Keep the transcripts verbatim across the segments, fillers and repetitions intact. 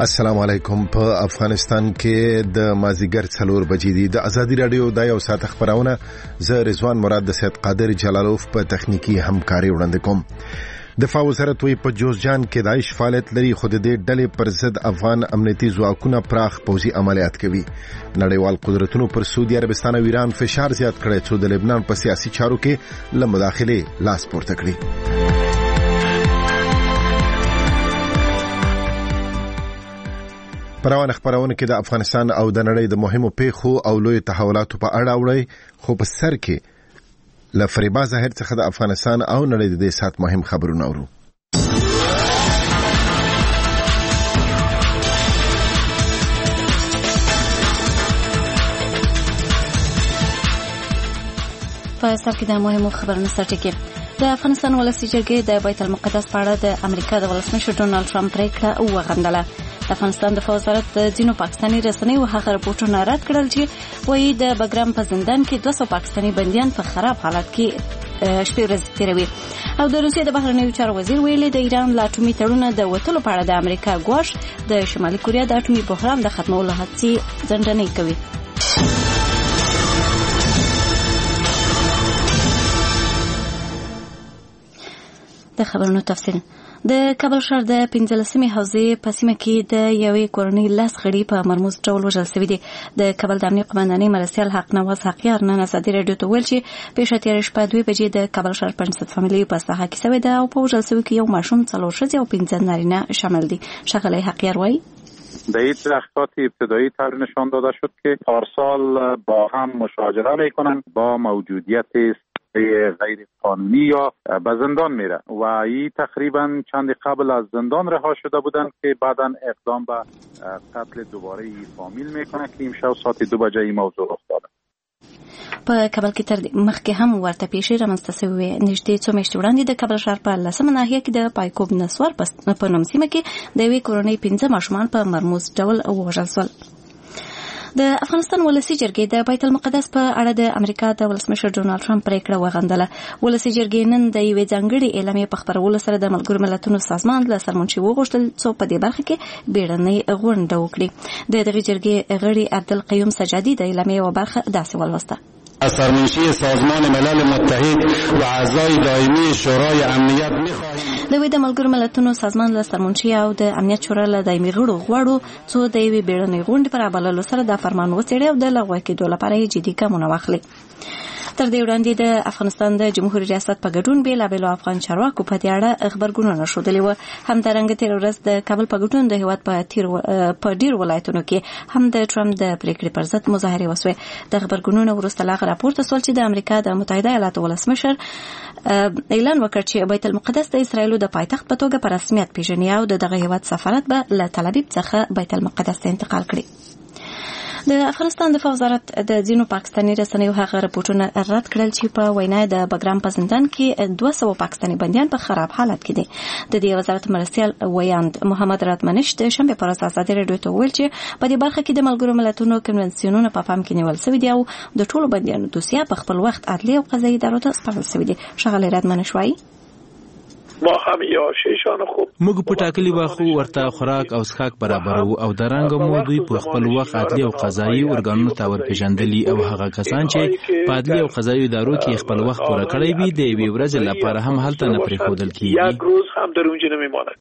السلام علیکم. په افغانستان کې د مازیګر څلور بجې دي. د ازادي رادیو د یو ساعت خبرونه زه رضوان مراد د سید قادر جلالوف په تخنیکی همکاري وړاندې کوم. دفاع وزارت وی په جوزجان کې داعش فعالیت لري، خو د دې ډلې پر ضد افغان امنیتي ځواکونه پراخ پوځي عملیات کوي. نړیوال قدرتونو پر سعودي عربستان او ایران فشار زیات کړی څو د لبنان په سیاسي چارو کې له مداخله لاس پورته کړي. پرونه خبرونه کې د افغانستان او د نړۍ د مهمو پیښو او لوی تحولاتو په اړه وړي، خو په سر کې ل فریبا ظاهر څخه د افغانستان او نړۍ د دې سات مهم خبرونه اورو. په سر کې د مهمو خبرونو سرټکی د افغانستان ولسي جرګې د بیت المقدس په اړه د امریکا د ولسمشر ډونالد ټرمپ پریکړه وغندله. د افغانستان د وزارت د ځینو پاکستاني رسنیو هغه راپورټونه رد کړل چې وایي د بګرام په زندان کې دوه سوه پاکستاني بنديان په خراب حالت کې شپې ورځې تیروي. او د روسیې د بهرنیو چارو وزیر ویلي د ایران له اټومي تړون د وتلو په اړه د امریکا ګواښ د شمالي کوریا د اټومي بحران د ختمولو هڅې ځنډنۍ کوي. د خبرونو تفصیل. د کابل ښار د پنځلسمې حوزې په سیمه کې د یوې کورنۍ لاس غړي په مرموز ډول وژل شوي دي. د کابل د امنیه قمندانۍ مرستیال حق نواز حقیار نن ازادي راډیو ته ویل چې پیښه تېره شپه دوه بجې د کابل ښار پنځه فامیلي په ساحه کې شوې ده او په وژل شوي کې یو ماشوم، څلور ښځې او پنځه نارینه شامل دي. ښاغلی حقیار وایي در این تحقیقات ابتدایی طور نشان داده شد که پارسال با هم مشاجره میکنند، با موجودیت غیر قانونی یا به زندان میره و این تقریبا چند قبل از زندان رها شده بودند که بعدا اقدام به قتل دوباره ای فامیل میکنه که امشب ساعت دو بجه این موضوع رخ داده. په کابل کې تر مخکې هم ورته پیښې رامنځته شوې. نږدې څو میاشتې وړاندې د کابل ښار په لسمه ناحیه کې د پایکوب نسوار په نوم سیمه کې د یوې کورنۍ پنځه ماشومان په مرموز ډول ووژل شول. د افغانستان ولسي جرګې د بیت المقدس په اړه د امریکا د ولسمشر ډونالد ټرمپ پریکړه وغندله. ولسي جرګې نن د یوې ځانګړې اعلامیې په خپرولو سره د ملګرو ملتونو سازمان له سرمنشي وغوښتل څو په دې برخه کې بیړنۍ غونډه وکړي. د دغې جرګې غړي عبدالقیوم سجادي د اعلامیې یوه برخه داسې ولوسته: از سرمنشی سازمان ملل متحد و اعضای دائمی شورای امنیت می‌خواهیم د وی د ملګرو ملتونو سازمان له سرمنشي او د امنیت شورا له دایمي غړو غواړو څو د یوې بیړنۍ غونډې پر بللو سره د فرمان وڅېړي او د لغوه کېدو لپاره یې جدي ګامونه واخلي. تر دې وړاندې د افغانستان د جمهوریت ریاست په ګډون بېلابېلو افغان چارواکو په دې اړه خبرګونونه ښودلي وو. همدارنګه تېره ورځ د کابل په ګډون د هېواد په ډېرو ولایتونو کې هم د ټرمپ د پریکړې پر ضد مظاهرې وسوې. د خبرګونونو وروسته لا راپورته سول چې د امریکا د متحده ایالاتو ولسمشر اعلان وکړ چې بیت المقدس د اسرائیلو د پایتخت په توګه په رسمیت پیژني او د دغه هېواد سفارت به له تل ابیب څخه بیت المقدس ته انتقال کړي. د افغانستان د وزارت د ځینو پاکستاني رسنیو هغه راپورټونه رد کړل چې په وینا د بګرام په زندان کې دوه سوه پاکستاني بنديان په خراب حالت کې دي. د دې وزارت مرستیال ویاند محمد راتمنش د شنبه پر اساس ازادي راډیو ته ویل چې په دې برخه کې د ملګرو ملتونو کنونسیونونه په پام کې نیول شوي دي او د ټولو بنديانو دوسیه په خپل وخت عدلي او قضایي ادارو ته سپارل شوي دي. ښاغلی راتمنش وایي ما هم یا شیشان خوب موږ په ټاکلي وخت ورته خوراک او څښاک برابرو او د رنګ مو دوی په خپل وخت عدلي او قضایي ارګانونو ته ورپېژندلي او هغه کسان چې په عدلي او قضایي ادارو کې خپل وخت پوره کړی وي د یوې ورځې لپاره هم هلته نه پرېښودل کېږي. یک روز هم در اونجا نمیماند.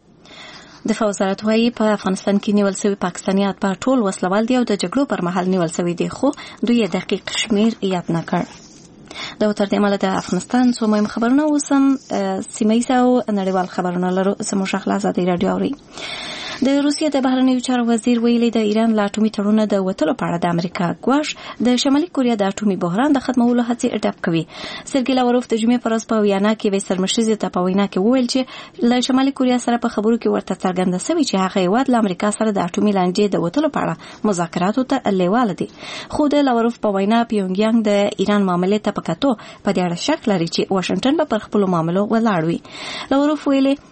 دفاع وزارت وايي په افغانستان کې نیول شوي پاکستانیان په ټول وسلوال دي او د جګړو پر مهال نیول شوي دي، خو دوی دقیق شمیر یاد نه کړ. د وتر د عمله د افغانستان څو مهم خبرونه اوسم سیمه او نړیوال خبرونه لرو. زموږ خپل ازادي راډیو اوري. د روسیې د بهرنیو چارو وزیر ویلي د ایران له اټومي تړون د وتلو په اړه د امریکا ګواښ د شمالي کوریا د اټومي بحران د ختمولو هڅې ډب کوي. سرګی لاوروف د جمعې پر ورځ په ویانا کې ویسر مشرزي ته په وینا کې وویل چې له شمالي کوریا سره په خبرو کې ورته څرګنده شوی چې هغه هیواد له امریکا سره د اټومي لانجې د وتلو په اړه مذاکراتو ته لیواله دي. خو د لاوروف په وینا پیونګیانګ د ایران معاملې ته په کتو په دې اړه شک لري چې واشنگټن به پر خپل معاملو ولاړ وي. لاوروف ویلي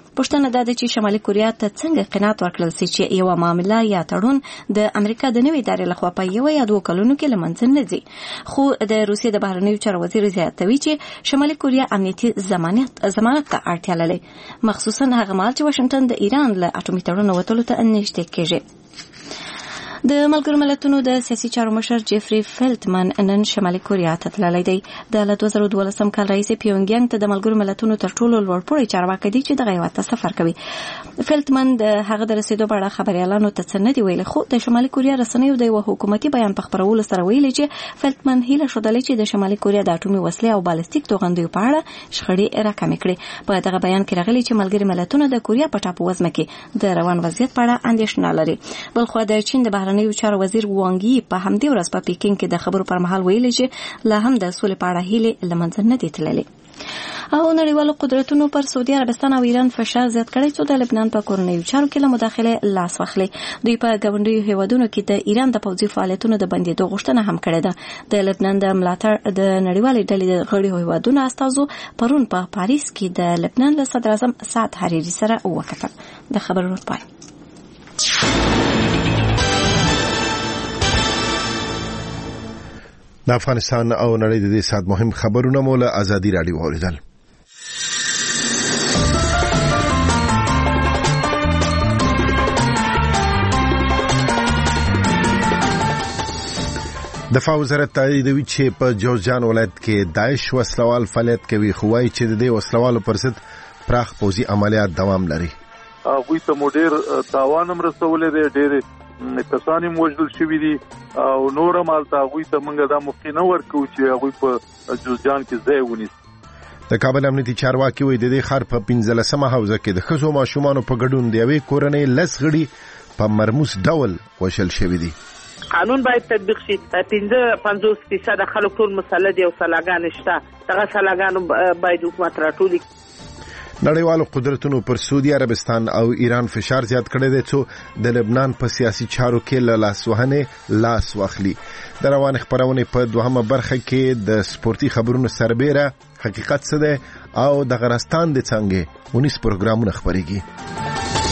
پوښتنه دا ده چې شمالي کوریا ته څنګه قناعت ورکړل سي چې یو معامله یا تړون د امریکا د نوې ادارې لخوا په یو یا دوه کلونو کې لمنځه نه ځي. خو د روسیې د بهرنیو چارو وزیر زیاتوي چې شمالي کوریا امنیتي ضمانت ضمانت ته اړتیا لري، مخصوصا هغه مهال چې واشنگټن د ایران له اټومي تړون وتلو ته نږدې کېږي. د ملګرو ملتونو د سیاسي چارو مشر جیفري فیلټمن نن شمالي کوریا ته تللی دی. د دوه زره دولسم کال راهیسې پیونګیانګ ته د ملګرو ملتونو تر ټولو لوړپوړی چارواکی دی چې دغه هېواد ته سفر کوي. فیلټمن د هغه د رسېدو په اړه خبریالانو ته څه نه دي ویلي، خو د شمالي کوریا رسنیو د یوه حکومتي بیان په خپرولو سره ویلي چې فیلټمن هیله ښودلې چې د شمالي کوریا د اټومي وسلې او بالستیک توغندیو په اړه شخړې راکمې کړي. په دغه بیان کې راغلي چې ملګري ملتونه د کوریا په ټاپو وزمه کې د روان وضعیت په اړه اندېښنه لري. بلخوا د چین د بهرنیو چارو وزیر وانګي په همدې ورځ په پیکینګ کې د خبرو پر مهال ویلي چې لا هم د سولې په اړه هیلې له منځه نه دي تللې. او نړیوالو قدرتونو پر سعودي عربستان او ایران فشار زیات کړی چې د لبنان په کورنیو چارو کې له مداخله لاس واخلي. دوی په ګاونډیو هیوادونو کې د ایران د پوځي فعالیتونو د بندېدو غوښتنه هم کړې ده. د لبنان د ملاتړ د نړیوالې ډلې د غړو هیوادونو استازو پرون په پا پاریس کې د لبنان له صدر اعظم سعد حریري سره وکتل. د خبرونو پای. د افغانستان او نړۍ د دې سات مهم خبرونه مو له ازادي رادیو اوریدل. دفاع وزارت تاییدوي چې په جوزجان ولایت کې داعش وسلوال فعالیت کوي، خو وايي چې د دې وسلوالو پر ضد پراخ پوځي عملیات دوام لري. هغوی ته مو ډېر تاوان هم رسولی دی، ډېرې کسان هم وژل شوي دي او نور هم هلته هغوی ته موږ دا موقع نه ورکوو چې هغوی په جوزجان کې ځای ونیسي. د کابل امنیتي چارواکي وایي د دې ښار په پنځلسمه حوزه کې د ښځو ماشومانو په ګډون د یوې کورنۍ لس غړي په مرموز ډول وژل شوي دي. قانون باید تطبیق شي. پنځه پنځوس فیصده خلک ټول مسلط دي او سلاګانې شته، دغه سلاګانو باید حکومت راټولې کړي. نړیوالو قدرتونو پر سعودي عربستان او ایران فشار زیات کړی دی چې د لبنان په سیاسي چارو کې له لاسوهنې لاس واخلي. د روان خبرونې په دوهمه برخه کې د سپورتي خبرونو سربیره حقیقت څه دی او د غرستان د څنګه ونیس پروګرامونه خبرېږي.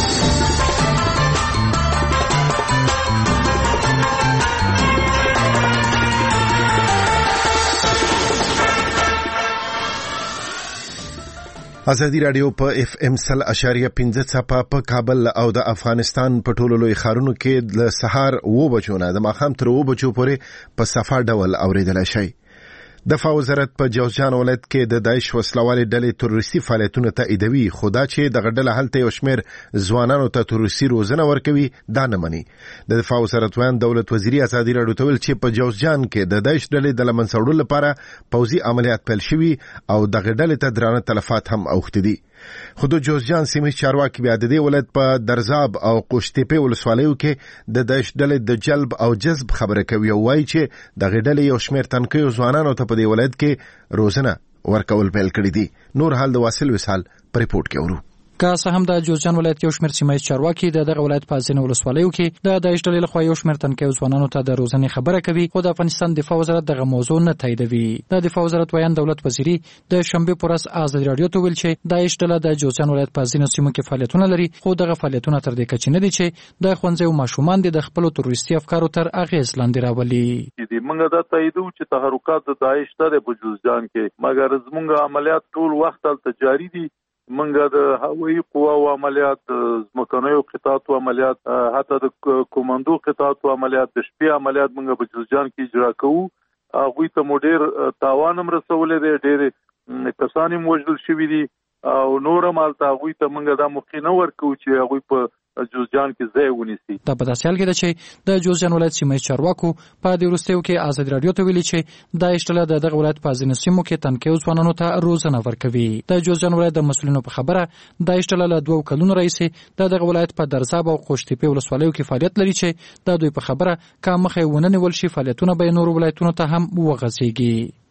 ازادي رادیو په اف ام سل اشاریه پنځه څپه په کابل او د افغانستان په ټولو لوی ښارونو کې د سهار اوه بجو نه د ماښام تر اوه بجو پورې په صفا ډول اوریدلی شي. دفاع وزارت په جوزجان ولایت کې د داعش وسلوالې ډلې تروریستي فعالیتونه تاییدوي، خو دا چې دغه ډله هلته یو شمېر ځوانانو ته تروریستي روزنه ورکوي دا نه مني. د دفاع وزارت ویان دولت وزیري ازادي راډیو ته ویل چې په جوزجان کې د داعش ډلې د له منځه وړلو لپاره پوځي عملیات پیل شوي او دغه ډلې ته درانه تلفات هم اوښتي دي. خو د جوزجان سیمې چارواکي بیا د دې ولایت په درزاب او قوشتېپې ولسوالیو کې د داعش ډلې د جلب او جذب خبره کوي او وایي چې دغه ډلې یو شمېر تنکیو ځوانانو ته په دې ولایت کې روزنه ورکول پیل کړي دي. نور حال د واصل وصال په ریپورت کې ورو. که څه هم د جوزجان ولایت یو شمېر سیمه چارواکي د دغه ولایت په ځینو ولسوالیو کې د داعش ډلې لخوا یو شمېر تنکیو ځوانانو ته د روزنې خبره کوي، خو د افغانستان دفاع وزارت دغه موضوع نه تاییدوي. د دفاع وزارت ویان دولت وزیري د شنبې په ورځ ازادي راډیو ته ویل چې داعش ډله د جوزجان ولایت په ځینو سیمو کې فعالیتونه لري، خو دغه فعالیتونه تر دې کچې نه دي چې د ښوونځیو ماشومان د خپلو تروریستي افکارو تر اغېز لاندې راولي. موږ دا تاییدو چې تحرکات د داعش سره په جوزجان کې مګر زموږ عملیات ټول وخت هلته جاري دي. منګه د هوایي قواو عملیات، ځمکنیو قطعاتو عملیات، حتی د کوماندو قطعاتو عملیات، د شپې عملیات منګه په جوزجان کې اجرا کوو. هغوی ته مو ډېر تاوان هم رسولی دی، ډېرې کسان هم وژل شوي دي او نور هم هلته هغوی ته منګه دا موقع نه ورکوو چې هغوی په جوزجان کې ځای ونیسي. دا په داسې حال کې ده چې د جوزجان ولایت سیمه چارواکو په دې وروستیو کې ازادي راډیو ته ویلي چې داعش ډله د دغه ولایت په ځینو سیمو کې تنکیو ځوانانو ته روزنه ورکوي. د جوزجان ولایت د مسؤلینو په خبره داعش ډله له دوه کلونو راهیسې د دغه ولایت په درزاب او قوشتېپې ولسوالیو کې فعالیت لري چې د دوی په خبره که مخه ونه نیول شي فعالیتونه به نورو ولایتونو ته هم وغځېږي.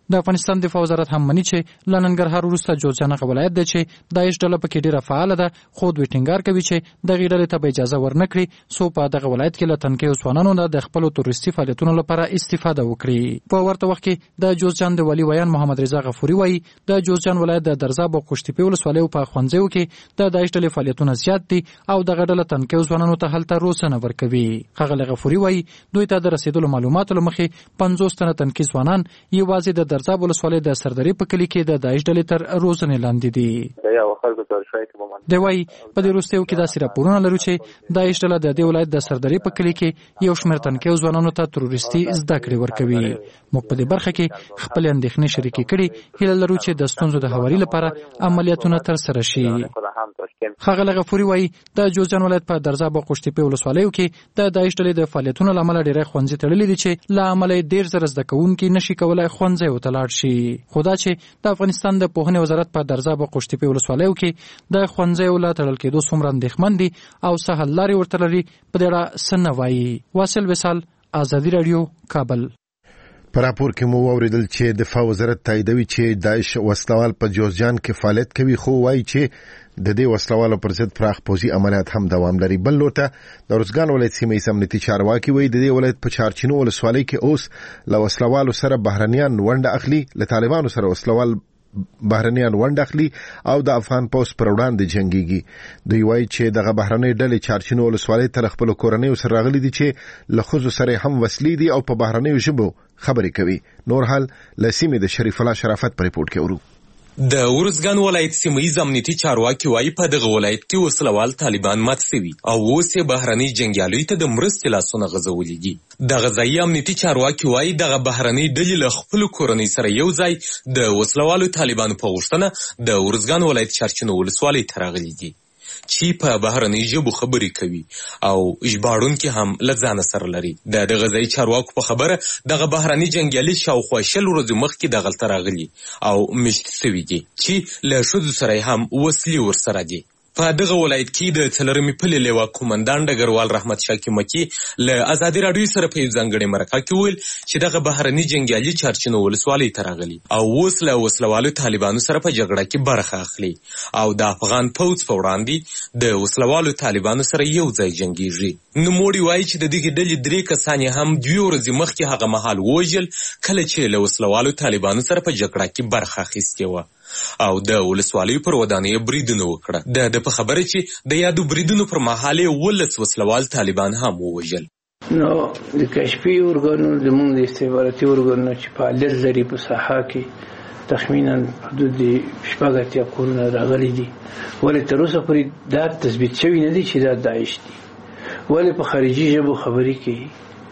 د افغانستان دفاع وزارت هم مني چې له ننګرهار وروسته جوزجان ولایت دی چې داعش ډله پکې ډیره فعال ده، خو دوی ټینګار کوي چې دغه ډلې ته به اجازه ورنکړي څو په دغه ولایت کې له تنکي ځوانانو نه د خپل تورستي فعالیتونو لپاره استفاده وکړي. په ورته وخت کې د جوزجان د ولی ویان محمد رضا غفوري وایي د جوزجان ولایت د درزاب او قشتیپې ولسوالیو په خوندزیو کې د داعش ډلې فعالیتونه زیات دي او دغه ډله تنکي ځوانانو ته هلته روزنه ورکوي. ښاغلی غفوري وایي دوی ته د رسیدلو معلوماتو له مخې پنځوس تنه تنکي ځوانان یوازې د درزاب ولسوالۍ د سردرې په کلي کې د داعش ډلې تر روزنې لاندې دي. دی وایي په دې وروستیو کې داسې راپورونه لرو چې داعش ډله د دې ولایت د سردرې په کلي کې یو شمېر تنکي ځوانانو ته تروریستي زده کړې ورکوي. موږ په دې برخه کې خپلې اندېښنې شریکې کړي، هیله لرو چې د ستونزو د هواري لپاره عملیاتونه ترسره شي. ښاغلی غفوري وایي د جوزجان ولایت په درزاب او قشتیپې ولسوالیو کې د داعش ډلې د فعالیتونو له امله ډېری ښوونځي تړلي دي چې له امله یې ډېر زره زده کوونکي نشي کولی ښوونځیو ته لاړ شي. خو دا چې د افغانستان د پوهنې وزارت په درزاب او قشتیپې ولسوالیو کې د ښوونځیو له تړل کېدو څومره اندېښمن دي او څه حل لارې ورته لري په دې اړه څه نه وایي. واصل وصال، ازادي راډیو، کابل. په راپور کې مو واوریدل چې دفاع وزارت تاییدوي چې داعش وسلوال په جوزجان کې فعالیت کوي، خو وایي چې د دې وسلوالو پر ضد پراخ پوځي عملیات هم دوام لري. بل لور ته د روزګان ولایت سیمه ییز امنیتي چارواکي وایي د دې ولایت په چارچینو ولسوالۍ کې اوس له وسلوالو سره بهرنیان ونډه اخلي، له طالبانو سره وسلوال بهرنیان ونډه اخلي او د افغان پوځ پر وړاندې جنګيږي. دوی وایي چې دغه بهرنۍ ډلې چارچینو ولسوالۍ ته خپل کورنۍ سره راغلي دي چې له ښځو سره هم وسلې دي او په بهرنیو ژبو خبرې کوي. نور حال له سیمې د شریف الله شرافت په ریپورت کې ورو. د ورزګان ولایت سیمه ییز امنیتي چارواکي وایي په دغه ولایت کې وسلوال طالبان مات شوي او اوس یې بهرنۍ جنګیالیو ته د مرستې لاسونه غځولي دي. د غذایي امنیتي چارواکي وایي دغه بهرنۍ ډلې له خپلو کورنۍ سره یو ځای د وسلوالو طالبانو په غوښتنه د ورزګان ولایت چارچینو ولسوالۍ ته راغلي دي چې په بهرنۍ ژبو خبرې کوي او ژباړونکي هم له ځانه سره لري. د غذایي چارواکو په خبره دغه بهرنۍ جنګیالي شاوخوا شل ورځې مخکې دغلته راغلي او مشت شوي دي چې له ښځو سره هم وسلې ورسره دي. په دغه ولایت کې د څلورمې پلې لیوا کومندان ډګروال رحمت شاکي مکی له ازادي راډیو سره په یو ځانګړي مرکه کې ویل چې دغه بهرني جنګیالي چارچینو ولسوالۍ ته راغلي او اوس له وسلوالو طالبانو سره په جګړه کې برخه اخلي او د افغان پوځ په وړاندې د وسلوالو طالبانو سره یو ځای جنګیږي. نوموړي وایي چې د دغې ډلې درې کسان یې هم دوې ورځې مخکې هغه مهال ووژل کله چې له وسلوالو طالبانو سره په جګړه کې برخه اخیستې وه او د ولسوالیو پر ودانیو بریدونه وکړه. د په خبره چې د یادو بریدونو پر مهال یې ولس وسلوال طالبان هم ووژل. نو د کشفي ارګانونو زموږ د استخباراتي ارګانونو چې فعالیت لري په ساحه کې تخمینا حدود شپږ اتیا کورونه راغلي دي، ولې تر اوسه پورې دا تثبیت شوي نه دي چې دا داعش دي. ولې په خارجي ژبو خبرې کوي،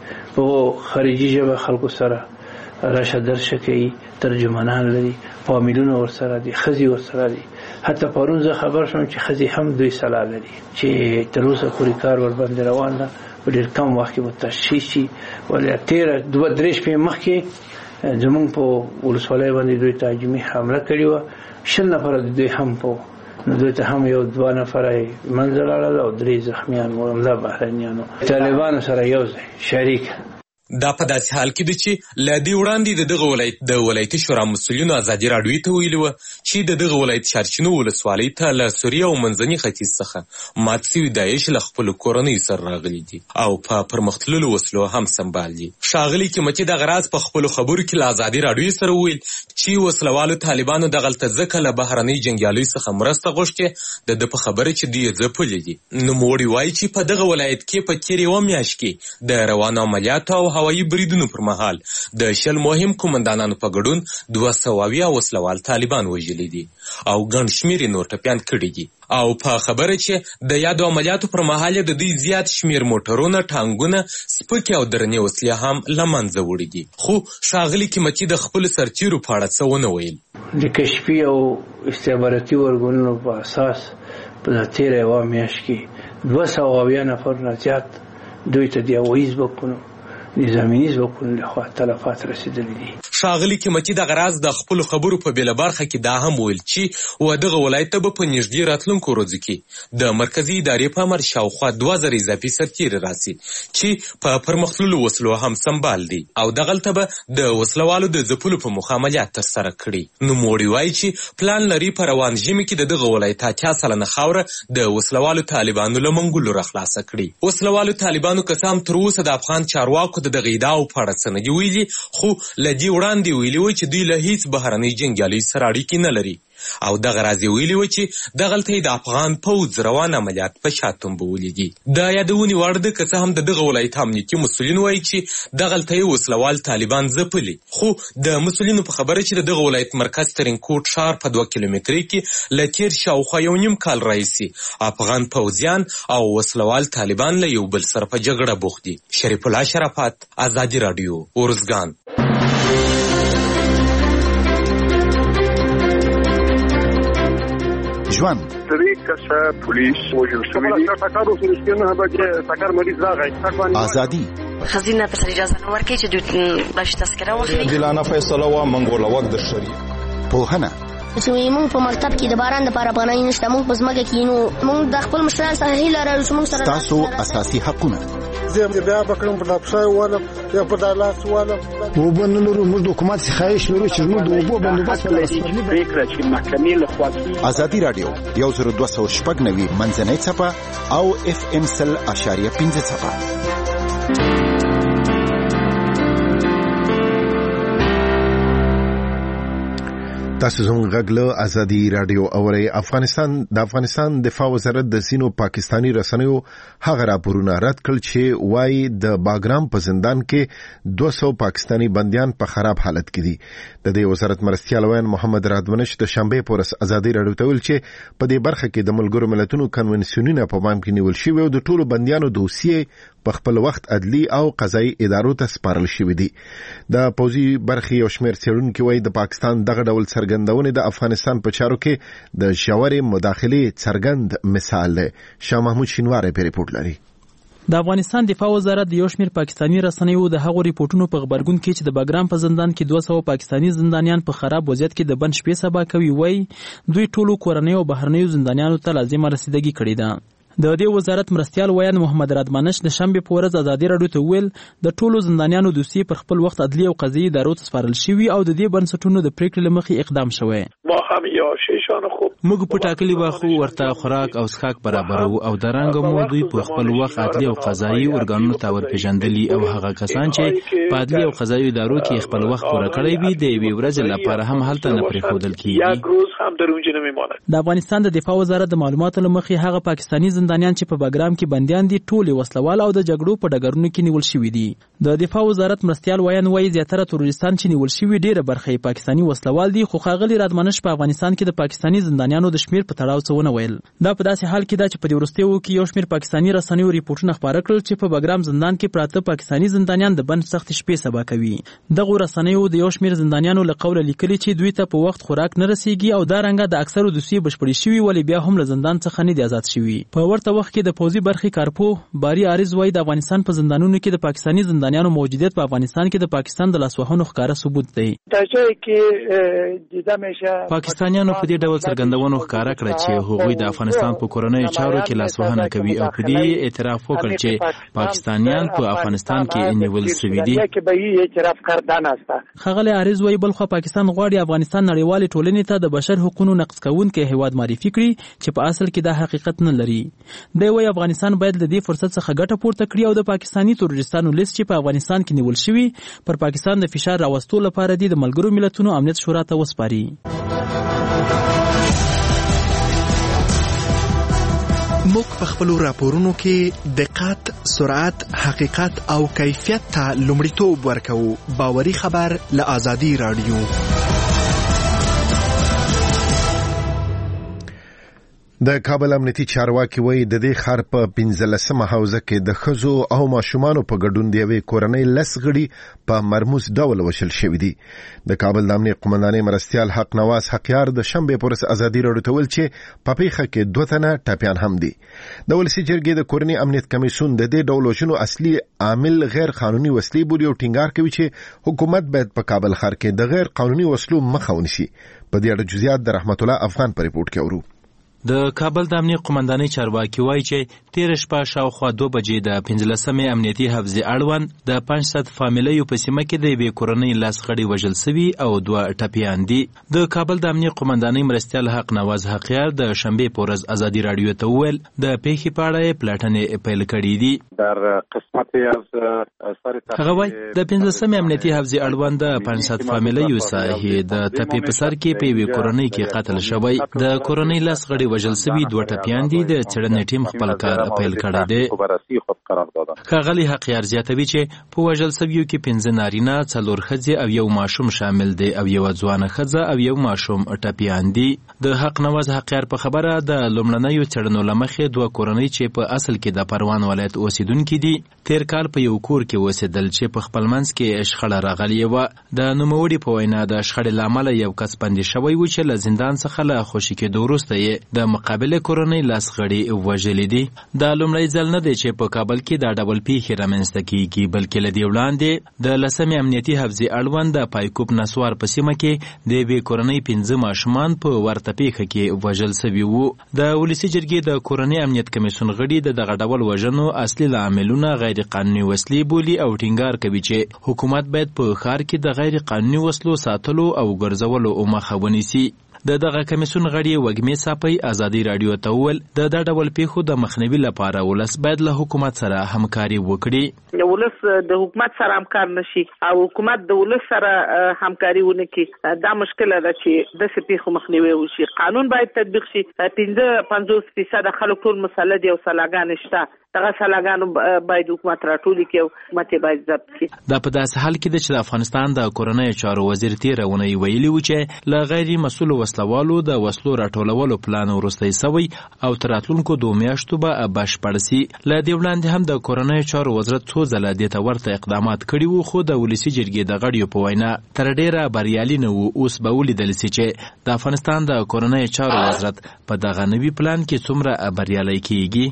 په خارجي ژبه خلکو سره راشه درشه کوي، ترجمانان لري، فامیلونه ورسره دي، ښځې ورسره دي. حتی پرون زه خبر شوم چې ښځې هم دوی سلا لري چې تر اوسه پورې کار ورباندې روان ده، په ډېر کم وخت کې به تشخیص شي. ولې تېره دوه درې شپې مخکې زموږ په ولسوالۍ باندې دوی تهاجمي حمله کړې وه، شل نفره د دوی هم په نو دوی ته هم یو دوه نفره یې منځه لاړل او درې زخمیان وو، همدا بهرنیانو طالبانو سره یو ځای شریک. دا په داسې حال کې ده چې له دې وړاندې د دغه ولایت د ولایتي شورا مسؤلینو ازادي راډیو ته ویلي وه چې د دغه ولایت چارچینو ولسوالۍ ته له سوریه او منځني ختیځ څخه مات شوي داعش له خپلو کورنیو سره راغلي دي او په پرمختللو وسلو هم سمبال دي. ښاغلي قیمتي دغه راز په خپلو خبرو کې له ازادي راډیو سره وویل چې وسلوالو طالبانو دغلته ځکه له بهرنۍ جنګیالیو څخه مرسته غوښتې د ده په خبره چې دوی یې ځپلي دي. نوموړي وایي چې په دغه ولایت کې په تېرې یوه میاشت کې د روانو عملیاتو او هوایي بریدونو پر مهال د شل مهم قومندانانو په ګډون دوه سوه اویا وسلوال طالبان وژلي دي او ګڼ شمېر یې نور ټپیان کړي دي. او په خبره چې د یادو عملیاتو پر مهال د دوی زیات شمېر موټرونه، ټانګونه، سپکې او درنې وسلې هم له منځه وړي دي. خو ښاغلي قیمتي د خپلو سرتیرو په اړه څه ونه ویل. د کشفي او استخباراتي ارګانونو په اساس په تېره یوه میاشت کې دوه سوه اویا نفر نه زیات دوی ته د هوایي ځواکونو نظامي ځواکونو لخوا تلفات رسېدلي دي. ښاغلي قیمتي دغه راز د خپلو خبرو په بېله برخه کې دا هم ویل چې و دغه ولایت ته به په نږدې راتلونکو ورځو کې د مرکزي ادارې په امر شاوخوا دوه زره اضافي سرتیري راسي چې په پرمختللو وسلو هم سمبال دي او دغلته به د وسلوالو د ځپلو په موخه عملیات ترسره کړي. نوموړي وایي چې پلان لري په روان ژمي کې د دغه ولایت اتیا سلنه خاوره د وسلوالو طالبانو له منګولو راخلاصه کړي. وسلوالو طالبانو که څه هم تر اوسه د افغان چارواکو د دغه ادعاو په اړه څه نه دي ویلي، خو له دې وړاندې ویلي وو چې دوی له هیڅ بهرنۍ جنګیالۍ سره اړیکې نه لري او دغه راز یې ویلي وو چې دغلته د افغان پوځ روان عملیات په شا تنبولي دي. د یادونې وړ ده که څه هم د دغه ولایت امنیتي مسؤلین وایي چې دغلته یې وسلوال طالبان ځپلي، خو د مسؤلینو په خبره چې د دغه ولایت مرکز ترینکوټ ښار په دوه کیلومترۍ کې له تېر شاوخوا یو نیم کال راهیسې افغان پوځیان او وسلوال طالبان له یو بل سره په جګړه بوخت دي. شریف الله شرافت، ازادي راډیو، ارزګان. ژوند درې کسه پولیس وژل شوي دي. ټکر وسو سپینه به ټکر مریض راغی. ازادي خزینه پر اجازه نه ورکړي چې دوی باش تذکره واخلي. دلانه فیصله وا منګوله وخت د شریک پوهنه چې موږ په مکتب کې د باران د لپاره پناه نشته، موږ په ځمکه کې نو موږ د خپل مشران سره هیله لرو چې موږ سره تاسو اساسي حقونه زه بیا بکرم په داپسای والا یا په دالاس والا وبنلو موږ د حکومت خواهش لرو چې موږ د وبو بندوبست لري فکر چې محکمې له خوا ازادي رادیو یو زر دوه سوه شپږ نوي منځنۍ څپه او اف ام سل اشاریه پنځه څپه. تاسو زموږ غږ له ازادي رادیو اورئ. افغانستان د افغانستان دفاع وزارت د ځینو پاکستاني رسنیو هغه راپورونه رد کړل چې وایي د باګرام په زندان کې دوه سوه پاکستاني بندیان په خراب حالت کې دي. د دې وزارت مرستیال وین محمد رادمنش د شنبې په ورځ ازادي رادیو ته ویل چې په دې برخه کې د ملګرو ملتونو کنونسیونونه په پام کې نیول شوي او د ټولو بندیانو دوسیې په خپل وخت عدلي او قضایي ادارو ته سپارل شوي دي. د پوځي برخې یو شمېر څېړونکي وایي د پاکستان دغه ډول څرګندونې د افغانستان په چارو کې د ژورې مداخلې څرګند مثال دی. شاه محمود شینواری په ریپورت لري. د افغانستان دفاع وزارت د یو شمېر پاکستاني رسنیو د هغو ریپورتونو په خبرګون کې چې د باګرام په زندان کې دوه سوه پاکستاني زندانیان په خراب وضعیت کې د بند شپې سبا کوي وایي دوی ټولو کورنیو او بهرنیو زندانیانو ته لازمه رسیدګي کړې ده. د دې وزارت مرستیال ویان محمد رادمنش د شنبې په ورځ ازادي راډیو ته ویل د ټولو زندانیانو دوسیې پر خپل وخت عدلي او قضایي ادارو ته سپارل شوي او د دې بنسټونو د پریکړې له مخې اقدام شوی. ما هم یا شیشان خوب موږ په ټاکلي وخت ورته خوراک او څښاک برابرو او د رنګ مو دوی په خپل وخت عدلي او قضایي ارګانونو ته ورپېژندلي او هغه کسان چې په عدلي او قضایي ادارو کې خپل وخت پوره کړی وي د یوې ورځې لپاره هم هلته نه پرېښودل کېږي. یک روز هم در اونجا نمیماند. د افغانستان د دفاع وزارت د معلوماتو له مخې هغه پاکستاني زندانیان چې په باګرام کې بندیان دي ټول وسلوال او د جګړو په ډګرونو کې نیول شوي دي. د دفاع وزارت مرستیال ویان وایي زیاتره تروریستان چې نیول شوي ډیره برخه یې پاکستاني وسلوال دي، خو ښاغلي رادمنش په افغانستان کې د پاکستاني زندانیانو د شمیر په تړاو څه ونه ویل. دا په داسې حال کې ده چې په دې وروستیو کې یو شمیر پاکستاني رسنیو ریپورټونه خپاره کړل چې په باګرام زندان کې پراته پاکستاني زندانیان د بند سخت شپې سبا کوي. دغه رسنیو د یو شمیر زندانیانو له قوله لیکلي چې دوی ته په وخت خوراک نه رسیږي او دا رنګه د اکثرو دوسیې بشپړې شوي ولې بیا هم له زندان څخه نه دي آزاد شوي. په ورته وخت کې د پوځي برخې کارپو باری عارض وایي د افغانستان په زندانونو کې د پاکستاني زندانیانو موجودیت په افغانستان کې د پاکستان د لاسوهنو ښکاره ثبوت دی. پاکستانیانو په دې ډول څرګندونو ښکاره کړه چې هغوی د افغانستان په کورنیو چارو کې لاسوهنه کوي او په دې اعتراف وکړ چې پاکستانیان په افغانستان کې نیول شوي دي. ښاغلی عارض وایي بلخوا پاکستان غواړي افغانستان نړیوالې ټولنې ته د بشر حقوقو نقض کوونکی هیواد معرفي کړي چې په اصل کې دا حقیقت نه لري. دی وایي افغانستان باید له دې فرصت څخه ګټه پورته کړي او د پاکستاني تروریستانو لیست چې په افغانستان کې نیول شوي پر پاکستان د فشار راوستو لپاره دي د ملګرو ملتونو امنیت شورا ته وسپاري. موږ په خپلو راپورونو کې دقت، سرعت، حقیقت او کیفیت ته لومړیتوب ورکوو. باوري خبر له ازادي راډیو. د کابل امنیتي چارواکي وایي د دې ښار په پنځلسمه حوزه کې د ښځو او ماشومانو په ګډون د یوې کورنۍ لس غړي په مرموز ډول وشل شوي دي. د کابل د امنیت قومندانۍ مرستیال حق نواز حقیار د شنبې په ورځ ازادي راډیو ته ویل چې په پیښه کې دوه تنه ټپیان هم دي. د ولسي جرګې د کورنۍ امنیت کمیسیون د دې ډول وژنو اصلي عامل غیر قانوني وسلې بولي او ټینګار کوي چې حکومت باید په کابل ښار کې د غیر قانوني وسلو مخه ونیسي. په دې اړه جزئیات د رحمت الله افغان په ریپورت کې اورو. د کابل د امنیت قومندانۍ چارواکي وایي چې تیر شپه شاوخوا دوه بجې د پنځلسمې امنیتي حفظې اړوند د پنځ صد فامیلیو په سیمه کې د یوې کورنۍ لاس غړي وژل سوي او دوه ټپیان دي. د کابل د امنیت قومندانۍ مرستیال حق نواز حقیار د شنبې په ورځ ازادي راډیو ته وویل د پیښې په اړه پلټنې پیل کړي دي. در قسمت از هغه وایي د پنځلسمې امنیتي حفظې اړوند د پنځ صد فامیلیو ساحې د تپې په سر کې په یوې کورنۍ کې قتل شوی. د کورنۍ لاس غړي وژل سوي دوه ټپیان دي. د څېړنې ټیم خپل کار پیل کړی دی. ښاغلي حقیار زیاتوي چې په وژل سویو کې پنځه نارینه، څلور ښځې او یو ماشوم شامل دي او یوه ځوانه ښځه او یو ماشوم ټپیان دي. د حق نواز حقیار په خبره د لومړنیو څېړنو له مخې دوه کورنۍ چې په اصل کې د پروان ولایت اوسیدونکي دي تیر کال په یو کور کې اوسېدل چې په خپل منځ کې شخړه راغلې وه. د نوموړي په وینا د شخړې له امله یو کس بندي شوی و چې له زندان څخه له خوشي کېدو وروسته یې د مقابله کورنۍ لاس غړي وژلې دي. دا لومړی ځل نه دی چې په کابل کې دا ډول پیښې رامنځته کیږي، بلکې له دې وړاندې د لسمې امنیتي حفظې اړوند د پایکوب نسوار په سیمه کې د یوې کورنۍ پنځه ماشومان په ورته پیښه کې وژل سوي وو. د ولسي جرګې د کورنۍ امنیت کمیسیون غړي د دغه ډول وژنو اصلي لاملونه غیر قانوني وسلې بولي او ټینګار کوي چې حکومت باید په ښار کې د غیر قانوني وسلو ساتلو او ګرځولو مخه ونیسي. د دغه کمیسیون غړي وږمې صافی ازادي راډیو ته وویل د دا ډول پیښو د مخنیوي لپاره ولس باید له حکومت سره همکاري وکړي. ولس د حکومت سره همکار نشي او حکومت د ولس سره همکاري ونه کړي دا مشکل ده چې د پیښو مخنیوي وشي. قانون باید تطبیق شي. پنځه پنځوس فیصد خلک ټول مسلط او سلاګان شته. دغه سلاګانو باید حکومت راټولي کړي او حکومت باید ضبط کړي. دا په داسې حال کې ده چې د افغانستان د کورنۍ چارو وزیر تېره اونۍ ویلي و چې له غیر مسؤلو وسلوالو د وسلو راټولولو پلان وروستی سوی او تر راتلونکو دوو میاشتو به بشپړ سي. له دې وړاندې هم د کورنۍ چارو وزارت څو ځله دې ته ورته اقدامات کړي وو، خو د ولسي جرګې د غړیو په وینا تر ډېره بریالي نه وو. اوس به ولیدل سي چې د افغانستان د کورنۍ چارو وزارت په دغه نوي پلان کې څومره بریالی کیږي.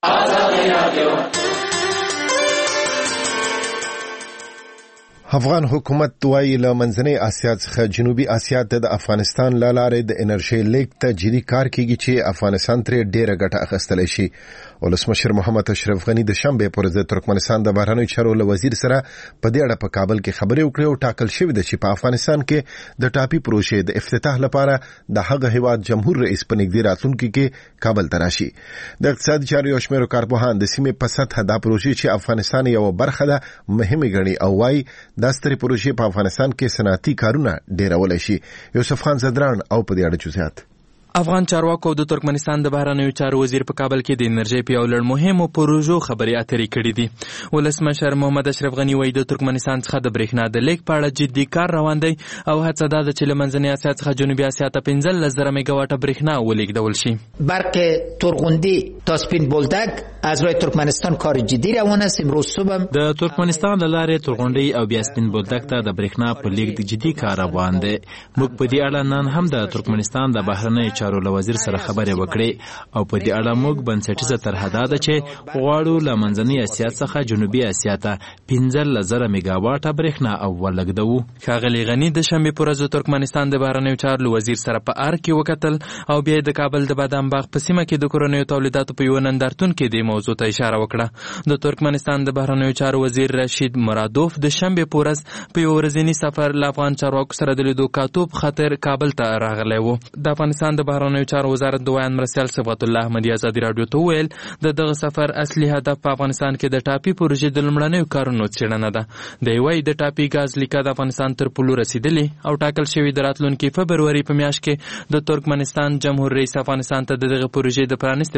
افغان حکومت وایي له منځنۍ اسیا څخه جنوبي اسیا ته د افغانستان له لارې د انرژۍ لیږد ته جدي کار کیږي چې افغانستان ترې ډېره ګټه اخیستلی شي. ولسمشر محمد اشرف غني د شنبې پر ورځ د ترکمنستان د بهرنیو چارو له وزیر سره په دې اړه په کابل کې خبرې وکړې او ټاکل شوې ده چې په افغانستان کې د ټاپي پروژې د افتتاح لپاره د هغه هیواد جمهور رئیس په نږدې راتلونکي کې کابل ته راشي. د اقتصادي چارو یو شمېر کارپوهان د سیمې په سطحه دا پروژې چې افغانستان یو برخه ده مهمه ګڼي او وایي دا سترې پروژې په افغانستان کې صنعتي کارونه ډېرولای شي. یوسف خان زدران او په دې اړه جزئیات. افغان چارواکو د ترکمنستان د بهرنیو چارو وزیر په کابل کې د انرژۍ په یو لړ مهمو پروژو خبرې اترې کړې دي. ولسمشر محمد اشرف غني وایي د ترکمنستان څخه د برېښنا د لیږد په اړه جدي کار روان دی او هڅه دا ده چې له منځنۍ اسیا څخه جنوبي اسیا ته پنځلس زره میګاواټه برېښنا ولېږدول شي. برق ترغوندی تا سپین بولدک از روی ترکمنستان کار جدی روان است. امروز صبح د ترکمنستان له لارې ترغوندی او بیا سپین بولدک ته د برېښنا په لیږد جدي کار روان دی. موږ په دې اړه نن هم د ترکمنستان د بهرنیو چارو له وزیر سره خبرې وکړې او په دې اړه موږ بنسټیزه طرحه دا ده چې غواړو له منځنۍ اسیا څخه جنوبي اسیا ته پنځلس زره میګاواټه برېښنا او ولګدو. ښاغلي غني د شنبې په ورځ د ترکمنستان د بهرنیو چارو له وزیر سره په ارګ کې وکتل او بیا د کابل د بادام باغ په سیمه کې د کورنیو تولیداتو په یو نندارتون کې د موضوع ته اشاره وکړه. د ترکمنستان د بهرنیو چارو وزیر رشید مرادوف د شنبې په ورځ په یو ورځني سفر له افغان چارواکو سره د لیدو کاتو په خاطر کابل ته راغلی و. د افغانستان د بهرنیو چارو وزارت د ویان مرستیال صبغت الله احمدي ازادي راډیو ته وویل د دغه سفر اصلي هدف په افغانستان کې د ټاپي پروژې د لومړنیو کارونو څېړنه ده. دی وایي د ټاپي ګاز لیکه د افغانستان تر پولو رسیدلی او ټاکل شوي د راتلونکي فبروري په میاشت کې د ترکمنستان جمهور رئیس افغانستان ته د دغه پروژې د پرانستې په خاطر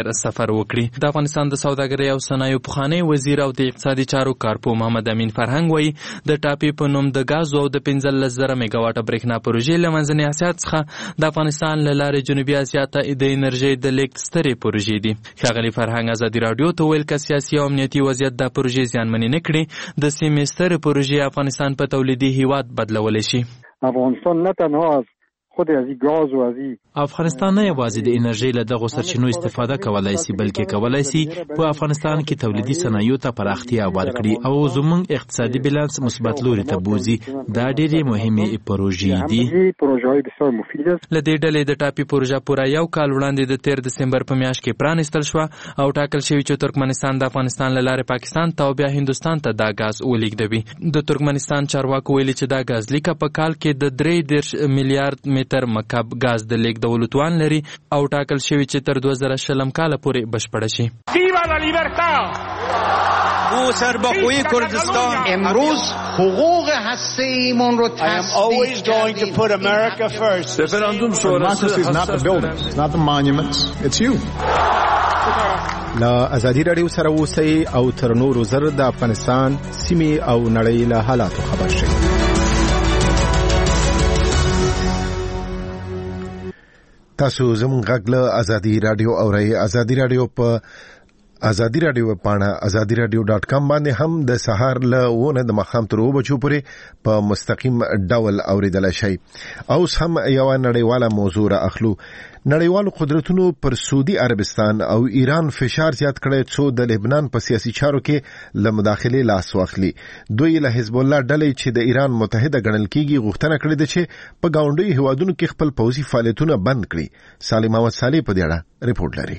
نایجر سفر وکړي. د افغانستان د سوداګرۍ او صنایعو پخوانی وزیر او د اقتصادي چارو کارپو محمد امین فرهنګ وایي د ټاپي په نوم د غاز او د پنځلس زره میګاواټه برېښنا پروژې له منځني اسیا څخه د افغانستان له لارې جنوبي اسیا ته د انرژۍ د لیږد سترې پروژې دي. ښاغلي فرهنګ ازادي راډیو ته ویل که سیاسي او امنیتي وضعیت د پروژې زیانمنې نه کړي د سیمې سترې پروژې افغانستان په تولیدي هیواد بدلولی شي. افغانستان نه تنها از خود از این گاز و از این افغانستان نه یوازې د انرژي له دغو سرچینو استفاده کولای شي بلکې کولای شي په افغانستان کې تولیدي صنایعو ته پراختیا ورکړي او زموږ اقتصادي بیلانس مثبت لوري ته بوزي. دا ډېرې مهمې پروژې دي. له دې ډلې د ټاپي پروژه پوره یو کال وړاندې د تیر دسمبر په میاشت کې پرانیستل شوه او ټاکل شوي چې ترکمنستان د افغانستان له لارې پاکستان ته او بیا هندوستان ته دا غاز ولېږدوي. د ترکمنستان چارواکو ویلي چې دا غاز لیکه په کال کې د درې دېرش میلیارډ متر مکعب غاز د لیږدولو توان لري او ټاکل شوي چې تر دوه زره شلم کاله پورې بشپړه شي. او سرباخوی کردستان امروز حقوق هسته‌ایمون رو تصدیق رفراندوم شورای not the buildings, not the monuments, it's you. لا ازادي راډیو سره اوسئ او تر نورو زر د افغانستان سیمې او نړۍ له حالاتو خبر شئ. تاسو زموږ غږ له ازادي راډیو اورئ. ازادي راډیو په ازادي راډیو پاڼه ازادي راډیو ډاټ کام باندې هم د سهار له ونه د مخام تر اوه بجو پورې په مستقیم ډول اوریدلای شئ. اوس هم یو نړیواله موضوع را اخلو. نړیوالو قدرتونو پر سعودي عربستان او ایران فشار زیات کړی څو د لبنان په سیاسي چارو کې له مداخله لاس واخلي. دوی له حزب الله ډلې چې د ایران متحده ګڼل کیږي غوښتنه کړې ده چې په ګاونډي هیوادونو کې خپل پوځي فعالیتونه بند کړي. سالم محمد صالح په دې اړه ریپورت لري.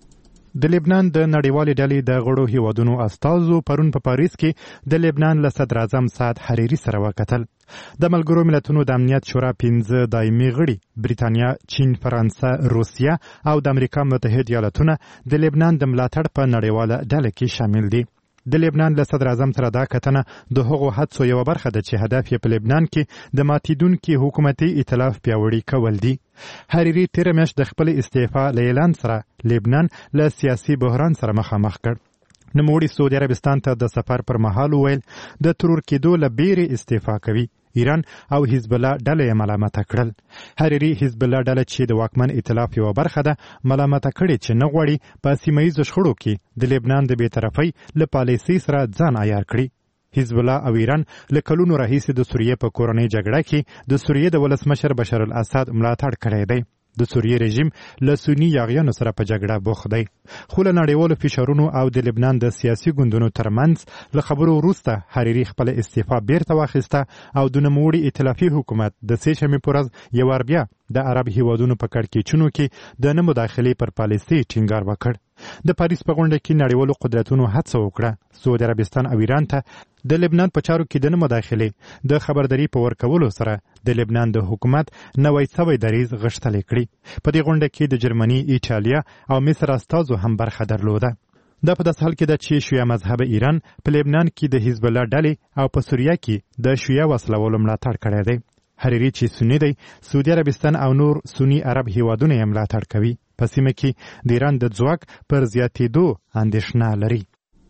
د لبنان د نړیوالې ډلې د غړو هیوادونو استازو پرون په پاریس کې د لبنان له صدر اعظم سعد حریري سره وکتل. د ملګرو ملتونو د امنیت شورا پنځه دایمي غړي بریتانیا، چین، فرانسه، روسیه او د امریکا متحده ایالاتونه د لبنان د ملاتړ په نړیواله ډله کې شامل دي. د لبنان له صدر اعظم سره دا کتنه د هغو هڅو یو برخه ده چې هدف یې په لبنان کې د ماتیدونکي حکومتي ائتلاف پیاوړي کول دي. حریري تیر میاشت د خپل استعفا له اعلان سره لبنان له سیاسي بحران سره مخامخ کړ. نوموړي سعودي عربستان ته د سفر پر مهال وویل د ترور کېدو له بیرې استعفا کوي. ایران او حزب الله ډله یې ملامته کړل. حریري حزب الله ډله چې د واکمن ائتلاف یوه برخه ده ملامته کړې چې نه غواړي په سیمه ییزو شخړو کې د لبنان د بېطرفۍ له پالیسۍ سره ځان عیار کړي. حزب الله او ایران له کلونو راهیسې د سوریې په کورنۍ جګړه کې د سوریې د ولسمشر بشار الاسد ملاتړ کړی دی. د سوریې رژیم له سني یاغیانو سره په جګړه بوخت دی. خو له نړیوالو فشارونو او د لبنان د سیاسي ګوندونو ترمنځ له خبرو وروسته حریري خپل استعفا بیرته واخیسته او د نوموړي ائتلافي حکومت د سې شنبې په ورځ یو وار بیا د عرب هیوادونو په کړکېچونو کې د نه مداخلې پر پالیسۍ ټینګار وکړ. د پاریس په غونډه کې نړیوالو قدرتونو هڅه وکړه سعودي عربستان او ایران ته د لبنان په چارو کې د نه مداخلې د خبرداري په ورکولو سره د لبنان د حکومت نوی سوی دریځ غښتلی کړي. په دې غونډه کې د جرمني، ایټالیا او مصر استازو هم برخه درلوده. دا په داسې حال کې ده چې شیعه مذهب ایران په لبنان کې د حزب الله ډلې او په سوریه کې د شیعه وسلوالو ملاتړ کړی دی. حریري چې سني دی، سعودي عربستان او نور سني عرب هیوادونه یې ملاتړ کوي. په سیمه کې د ایران د ځواک پر زیاتېدو اندېښنه لري.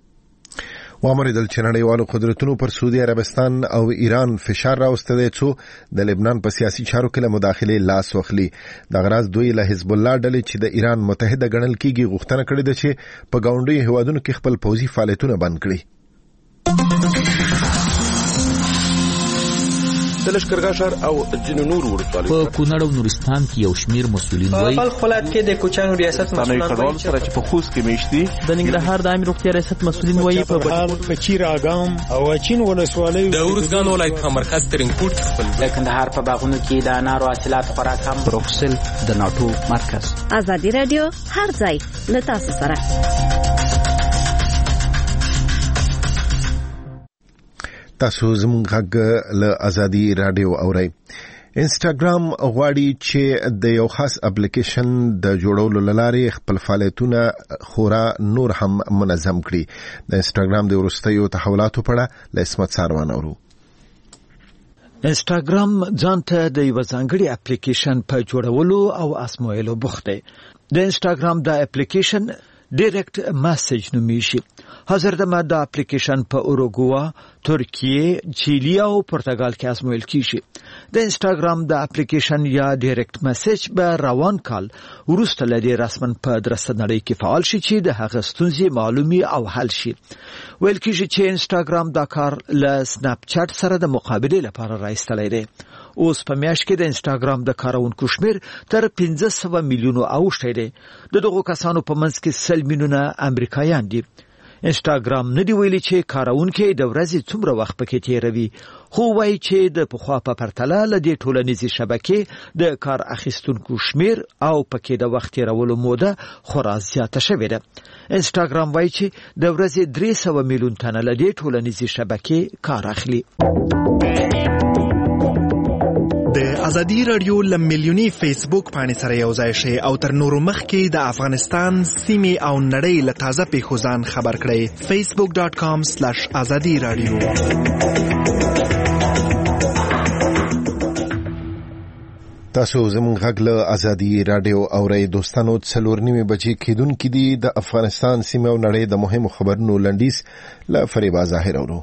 واوریدل چې نړیوالو قدرتونو پر سعودي عربستان او ایران فشار راوسته دی څو د لبنان په سیاسي چارو کې له مداخلې لاس واخلي. د غراض دوی له حزب الله ډلې چې د ایران متحده ګڼل کیږي غوښتنه کړې ده چې په ګاونډي هیوادونو کې خپل پوځي فعالیتونه بند کړي. د لښکرګاه ښار او ځینو نورو ولسوالیو په کونړ او نورستان کې یو شمیر مسؤلین وایي په خپل ولایت کې د کوچانو ریاست مسؤلین وایي چې په خوست کې میشتي د ننګرهار د عامه روغتیا ریاست مسؤلین وایي په بچیر اګام او چین ولسوالیو د ورزګان ولایت مرکز ترنګپورټ خپل د کندهار په باغونو کې د انارو حاصلات خوراک هم بروکسل د ناټو مرکز. ازادي رادیو هر ځای له تاسو سره. تاسو زموږ غږ له ازادي راډیو اورئ. انسټاګرام غواړي چې د یو خاص اپلیکیشن د جوړولو لپاره خپل فعالیتونه خورا نور هم منظم کړي. د انسټاګرام د وروستیو تحولاتو په اړه له اسمت ساروان اورو. انسټاګرام ځانته د یو ځانګړي اپلیکیشن په جوړولو او ازمویلو بوخت دی. د انسټاګرام د اپلیکیشن ډایرکټ میسج نومیږي. حاضر دمه د اپلیکیشن په اوروګوا، ترکیه، چیلی او پرتګال کې ازمویل کیږي. د انسټاګرام د اپلیکیشن یا ډایرکټ میسج به روان کال وروسته لدی رسمن په درسته نړۍ کې فعال شي چې د هغه ستونزې معلومي او حل شي. ویل کیږي چې انسټاګرام دا کار له سناپ چات سره د مقابله لپاره راایستلی دی. اوس په میاشت کې د انسټاګرام د کارونکو شمیر تر پنځه سوه میلیونو اوښتی دی. د دغو کسانو په منځ کې سل میلیونه امریکایان دي. انسټاګرام نه دی ویلي چې کارونکي د ورځې څومره وخت پکې تیروي، خو وایي چې د پخوا په پرتله له دې ټولنیزې شبکې د کار اخیستونکو شمیر او پکې د وخت تیرولو موده خورا زیاته شوې ده. انسټاګرام وایي چې د ورځې درې سوه میلیون تنه له دې ټولنیزې شبکې کار اخلي. د ازادي رادیو ل میلیونی فیسبوک باندې سره یو ځای شي او تر نورو مخکې د افغانستان سیمې او نړۍ له تازه پیښو ځان خبر کړئ. facebook dot com slash azadi radio. تاسو زموږ غږ له ازادي رادیو اورئ. دوستانو څلور نیمې بجې کېدونکې دي. د افغانستان سیمې او نړۍ د مهمو خبرونو لنډیز له فریبا ظاهر اورو.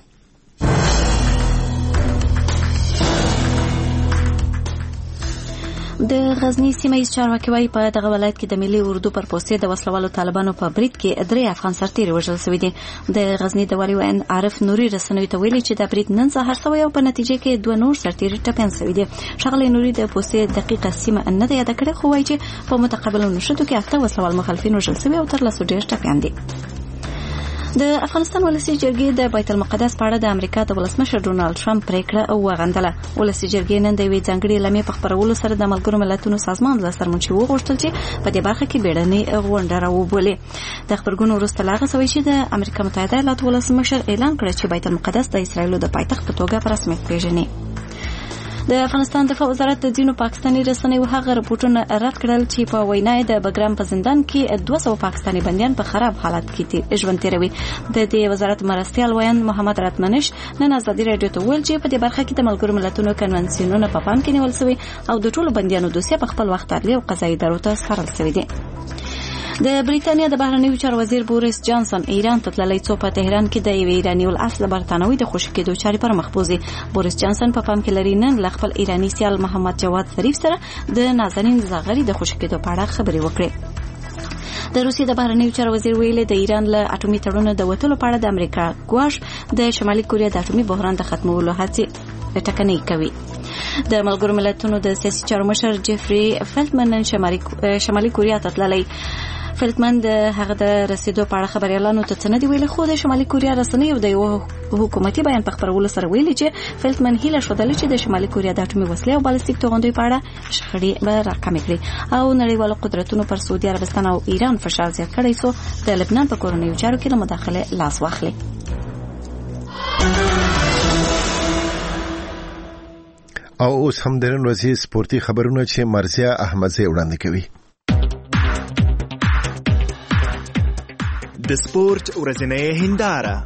د غزنی سیمه ییز چارواکي وايي په دغه ولایت کې د ملي اردو پر پوستې د وسلوالو طالبانو په برید کې درې افغان سرتیري وژل شوي دي. د غزنی د والي وین عارف نوري رسنوي ته ویلي چې د برید نن سهار شوی او په نتیجه کې دوه نور سرتیري ټپیان شوي دي. ښاغلی نوري د پوستې دقیقه سیمه نه ده یاده کړې، خو وایي چې په متقابل نشراتو کې اته وسلوال مخالفین وژل شوي او تر لسو ډېر ټپیان دي. د افغانستان ولسی جرګې د بیت المقدس په اړه د امریکا د ولسمشر ډونالد ټرمپ پریکړه وغندله. ولسی جرګې نن د یوې ځانګړې لمې په خپرولو سره د ملګرو ملتونو سازمان له سرمنشي وغوښتل چې په دې برخه کې بیړنۍ غونډه راوبولي. د خبرګون وروسته لا هغه شوی چې د امریکا متحده ایالاتو ولسمشر اعلان کړ چې بیت المقدس د اسرایلو د پایتخت په توګه په رسمیت پیژني. د افغانستان دفاع وزارت د ځینو پاکستاني رسنیو هغه رپورټونه رد کړل چې په وینا د بګرام په زندان کې دوه سوه پاکستاني بندیان په خراب حالت کې ژوند تیروي. د دې وزارت مرستیال ویان محمد راتمنش نن ازادي رادیو ته ویل چې په دې برخه کې د ملګرو ملتونو کنونسیونونه په پام کې نیول شوي او د ټولو بندیانو دوسیه په خپل وخت عدلي او قضایي ادارو ته سپارل شوي دي. د بریتانیا د بهرنیو چارو وزیر بوریس جانسن ایران ته تللی څو په تهران کې د یوې ایراني الاصل برتانوي د خوشي کېدو چارې پر مخ بوزي. بوریس جانسن په پام کې لري نن له خپل ایراني سیال محمد جواد ظریف سره د نازنین زاغري د خوشي کېدو په اړه خبرې وکړي. د روسیې د بهرنیو چارو وزیر ویلي د ایران له اټومي تړون د وټلو په اړه د امریکا ګواښ د شمالي کوریا د اټومي بحران د ختمولو هڅې ټکنۍ کوي. د ملګرو ملتونو د سیاسي چارو مشر جيفري فلټمن نن شمالي کوریا ته تللی. فلټمن د هغه د رسیدو په اړه خبريالانو ته څه نه دی ویلي، خو د شمالي کوریا رسنیو د یو حکومتي بیان په خبرولو سره ویلي چې فلټمن هیله شوه چې د شمالي کوریا د اټومي وسلې او بالستیک توغندوی په اړه شخړې به راکمې کړي او نړیوالو قدرتونو پر سعودي عربستان او ایران فشار زیات کړی څو د لبنان په کورنیو چارو کې له مداخله لاس واخلي. او اوس هم د نن ورځې سپورتي خبرونه چې مرزیا احمدزی وړاندې کوي. د سپورت ورځنۍ هنداره.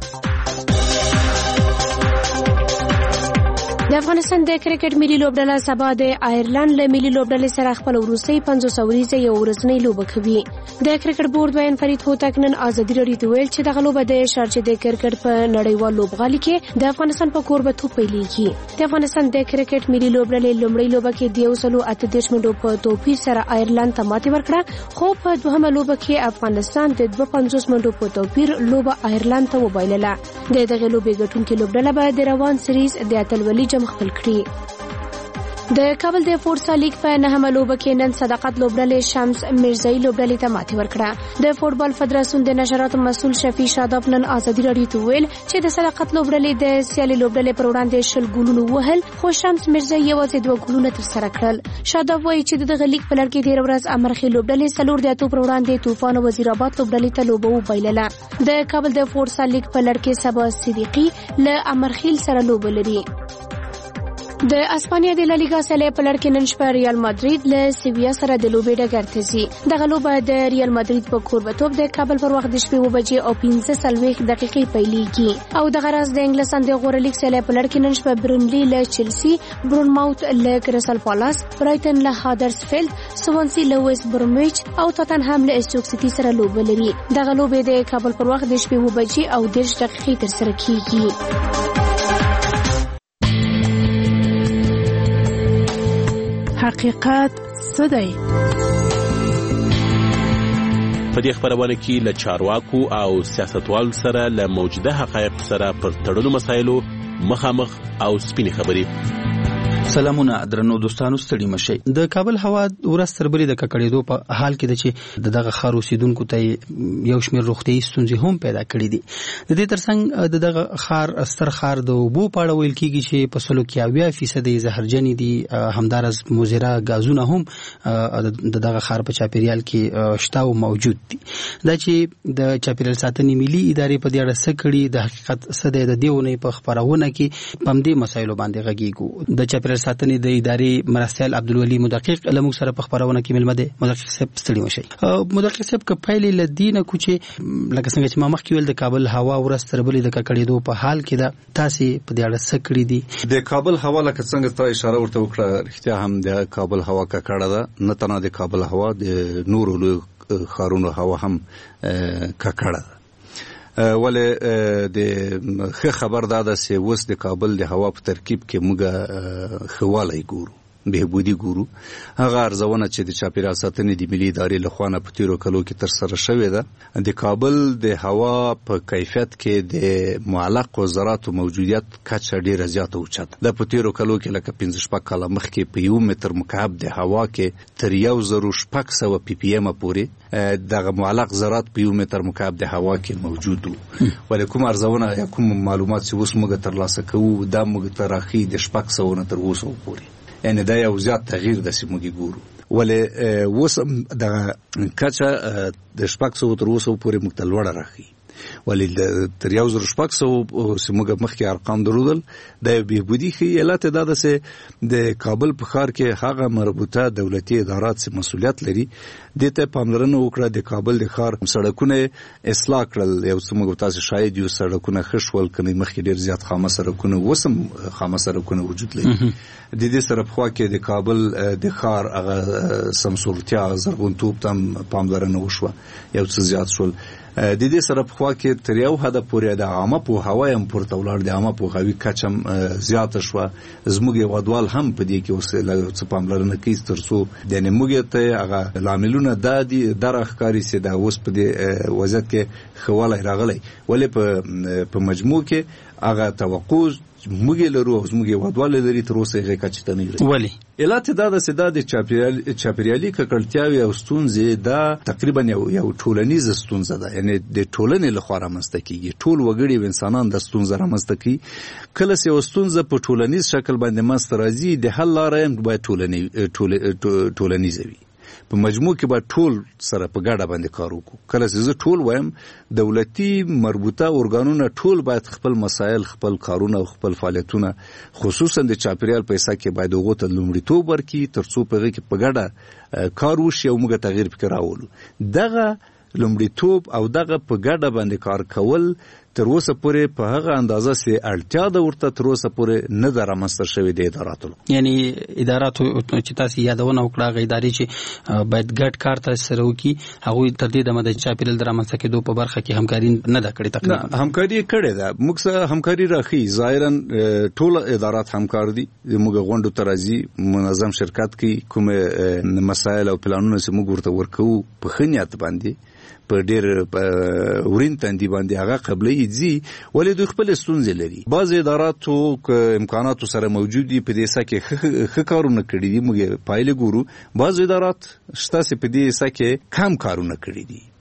د افغانستان د کرکټ ملي لوبډله سبا د آیرلند له ملي لوبډلې سره خپل وروستۍ پنځوس اوریزه یو ورځنۍ لوبه کوي. د کرکټ بورډ وین فرید هوتک نن ازادي رادیو ته ویل چې دغه لوبه د شارجه د کرکټ په نړیوال لوبغالي کې د افغانستان په کوربتوب پیلېږي. د افغانستان د کرکټ ملي لوبډلې لومړۍ لوبه کې د یو سلو اته دېرش منټو په توپیر سره آیرلند ته ماتې ورکړه، خو په دوهمه لوبه کې افغانستان د دوه پنځوس منټو په توپیر لوبه آیرلند ته وبایلله. د دغه لوبې ګټونکې لوبډله به د روان سریز د اتلولي جام خپل کړي. د کابل د فورسا لیګ په نهمه لوبه کې نن صداقت لوبډلې شمس میرزایی لوبډلې ته ماتې ورکړه. د فوټبال فدراسیون د نشراتو مسؤل شفیع شاداب نن ازادي رادیو ته ویل چې د صداقت لوبډلې د سیالي لوبډلې پر وړاندې شل ګولونه وهل، خو شمس میرزایی یوازې دوه ګولونه ترسره کړل. شاداب وایي چې دغه لیګ په لړ کې تېره ورځ امرخیل لوبډلې څلور د اتو پر وړاندې طوفان او وزیرآباد لوبډلې ته لوبه وبایلله. د کابل د فورسا لیګ په لړ کې سبا صدیقي له امرخیل سره لوبه لري. د اسپانیا د لالیګا سیالۍ په لړ کې نن شپه ریال مادرید له سیویا سره د لوبې ډګر ته ځي. دغه لوبه د ریال مادرید په کوربتوب د کابل پر وخت د شپې اوه بجې او پنځه څلوېښت دقیقې پیلېږي. او دغه راز د انګلستان د غوره لیګ سیالۍ په لړ کې نن شپه برنلی له چلسي، برونماوت له کرسټل پالاس، برایټن له هادرسفیلد، سوانسي له ویست برومویچ او تاتنهام له استوک سیټي سره لوبه لري. دغه لوبې د کابل پر وخت د شپې اوه بجې او دېرش دقیقې ترسره کیږي. حقیقت څه دی؟ په دې خبرونه کې له چارواکو او سیاستوالو سره له موجوده حقایق سره پر تړلو مسایلو مخامخ او سپینې خبرې. سلامونه درنو دوستانو، ستړي مشئ. د کابل هوا ورځ تر بلې د ککړېدو په حال کې ده چې دغه ښار اوسیدونکو ته یو شمېر روغتیايي ستونزې هم پیدا کړي دي. د دې ترڅنګ د دغه ښار ستر ښار د اوبو په اړه ویل کېږي چې په سلو کې اویا فیصدي زهرجنې دي. همداراز مضره غازونه هم د دغه ښار په چاپیریال کې شته او موجود دي. دا چې د چاپیریال ساتنې ملي ادارې په دې اړه څه کړي، د حقیقت څه دی، د دې اونۍ په خپرونه کې په همدې مسایلو باندې غږیږو. د چاپیریال ساتنې د ادارې مرستیال عبدالولي مدقق له موږ سره په خبرونه کې ملمه دی. مدقق صاحب ستړي مشئ. مدقق صاحب که پیلې له دې نه کو چې لکه څنګه چې ما مخکې ویل د کابل هوا ورځ تر بلې د ککړېدو په حال کې ده، تاسې په دې اړه څه کړي دي؟ د کابل هوا لکه څنګه تا اشاره ورته وکړه، رښتیا هم د کابل هوا ککړه ده. نه تنها د کابل هوا، د نورو لویو ښارونو هوا هم ککړه ده. ولې د ښه خبر دا ده چې اوس د کابل د هوا په ترکیب کې موږ ښه والی ګورو، بهبودي ګورو. هغه ارزونه چې د چاپیریال ساتنې د ملي ادارې له خوا نه په تیرو کلو کې ترسره شوې ده، د کابل د هوا په کیفیت کې د معلق ذراتو موجودیت کچه ډیره زیاته اوچته ده. په تیرو کلو کې لکه پنځه شپږ کاله مخکې په یو متر مکعب د هوا کې تر یو زرو شپږ سوه پی پی ایم پورې دغه معلق ذرات په یو متر مکعب د هوا کې موجود وو. ولې کوم ارزونه یا کوم معلومات چې اوس موږ ترلاسه کوو دا موږ ته راښیي د شپږ سوو نه تر اووه سوو پورې، یعنې دا یو زیات تغییر داسې موږ ګورو. ولې اوس دغه کچه د شپږ سوو تر اووه سوو پورې موږ ته لوړه راښیي. ولې تر یو زر شپږ سوو چې موږ مخکې ارقام درلودل دا یو بهبودي ښیي. علت دا ده چې د کابل په ښار کې هغه مربوطه دولتي ادارات چې مسؤلیت لري دې ته پاملرنه وکړه. د کابل د ښار سړکونه اصلاح کړل، یو څه موږ تاسو شاید یو سړکونه ښه شول، کنې مخکې ډېر زیات خامه سړکونه، اوس هم خامه سړکونه وجود لري. د دې سره په خوا کې د کابل د ښار هغه سمسورتیا زرغونتوب ته پاملرنه وشوه، یو څه زیات شول. د دې سره په خوا کې تر یو حده پورې د عامه پوهاوی هم پورته ولاړ، د عامه پوهاوي کچه هم زیاته شوه. زموږ هېوادوال هم په دې کې اوس څه پاملرنه کوي تر څو یعنې موږ ته هغه لاملونه دا دي دا راښکاري چې دا اوس په دې وضعیت کې ښه والی راغلی. ولې په مجموع کې هغه توقع موږ لرو او زموږ هېوادوال لري، تر اوسه هغې کچې ته نه لري. ولې علت دا ده چې دا د چاپیریالي ککړتیاوې او ستونزې دا تقریبا یو یو ټولنیزه ستونزه ده، یعنې د ټولنې لخوا رامنځته کېږي. ټول وګړي او انسانان دا ستونزه رامنځته کوي. کله چې یو ستونزه په ټولنیز شکل باندې منځته راځي، د حل لاره هم باید ټولنیزه وي. په مجموع کې باید ټول سره په ګډه باندې کار وکړو. کله چې زه ټول وایم، دولتي مربوطه ارګانونه ټول باید خپل مسایل، خپل کارونه او خپل فعالیتونه خصوصا د چاپیریال په حصه کې باید هغو ته لومړیتوب ورکړي تر څو په هغې کې په ګډه کار وشي او موږ تغییر پکې راولو. دغه لومړیتوب او دغه په ګډه باندې کار کول تر اوسه پورې په هغه اندازه چې اړتیا ده ورته تر اوسه پورې نه ده رامنځته شوې د اداراتو. یعنې اداراتو چې تاسې یادونه وکړه، هغه ادارې چې باید ګډ کار تاسې سره وکړي، هغوی تر دې دمه د چاپیریال د رامنځته کېدو په برخه کې همکاري نه ده کړې. تقریبا همکاري یې کړې ده، موږ سره همکاري راښیي. ظاهرا ټول ادارات همکار دي، موږ غونډو ته راځي، منظم شرکت کوي، کومې مسایل او پلانونه چې موږ ورته ورکوو په ښه نیت باندې په ډېر ورین تندي باندې هغه قبلې ځي. ولې دوی خپل ستونزې لري. بعض اداراتو امکاناتو سره موجود دي، په دې حصه کې ښه کارونه کړي دي، موږ پایلې ګورو. بعض ادارات شته چې په دې حصه کې کم کارونه کړي دي.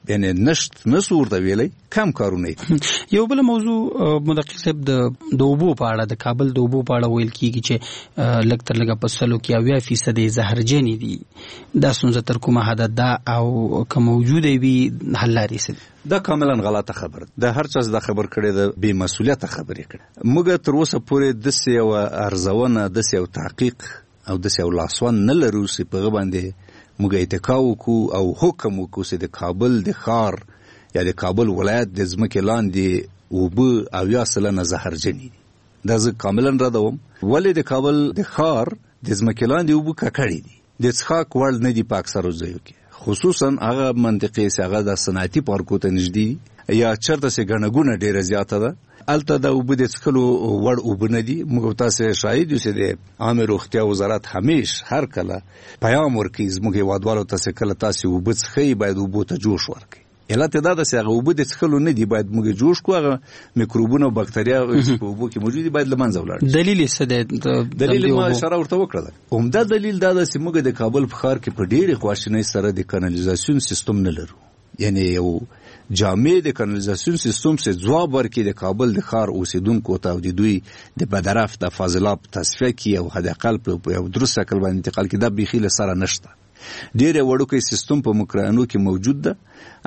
یعنی نشت نسو ورته ویلای کم کارونه. یو بل موضوع مدقق صاحب د دوبو په اړه د کابل دوبو په اړه ویل کیږي چې لږ تر لږه په سلو کې اویا فیصد زهرجن دي. دا ستونزه تر کومه حد ده او که موجوده وي حل لارې څه دي؟ دا کاملا غلطه خبره ده. هر چا دا خبر کړي ده بې مسؤلیته خبرې کړي. موږ تر اوسه پورې داسې یوه ارزونه داسې یو تحقیق او داسې یو لاسوند نه لرو چې په هغه باندې موږ اتکا وکړو او حکم وکړو چې د کابل د ښار یا د کابل ولایت د ځمکې لاندې اوبه اویا سلنه زهرجنې دي. دا زه کاملا ردوم. ولې د کابل د ښار د ځمکې لاندې اوبه ککړې دي، د څښاک وړ نه دي په اکثرو ځایو کې، خصوصا هغه منطقې چې هغه د صنعتي پارکو ته نږدې یا چېرته چې ګڼه ګوڼه ډېره زیاته ده، هلته د اوبه د څښلو وړ اوبه نه دي. موږ تاسې شاهد یو چې د عامه روغتیا وزارت همیش هر کله پیام ورکوي زموږ هېوادوالو ته چې کله تاسې اوبه څښئ باید اوبو ته جوش ورکړئ. علت دا ده چې هغه اوبه د څښلو نه دي، باید موږ جوش کړو، هغه میکروبونه او باکتریا چې په اوبو کې موجود دي باید له منځه ولاړ شي. دلیل یې څه دی؟ دلیل ما اشاره ورته وکړه ده. عمده دلیل دا ده چې موږ د کابل په ښار کې په ډېرې خواشینۍ سره د کانالیزاسیون سیستم نه لرو. یعنی یو جامع د کانالیزاسیون سیستم سے ځواب ورکړي د کابل د ښار اوسیدونکو ته او د دوی د بدرف د فاضلاب تصفیه کړي او حداقل په یو درست شکل باندې انتقال کړي. دا بیخي له سره نشته. ډېر وړوکی سیستم په مکرانو کې موجود ده،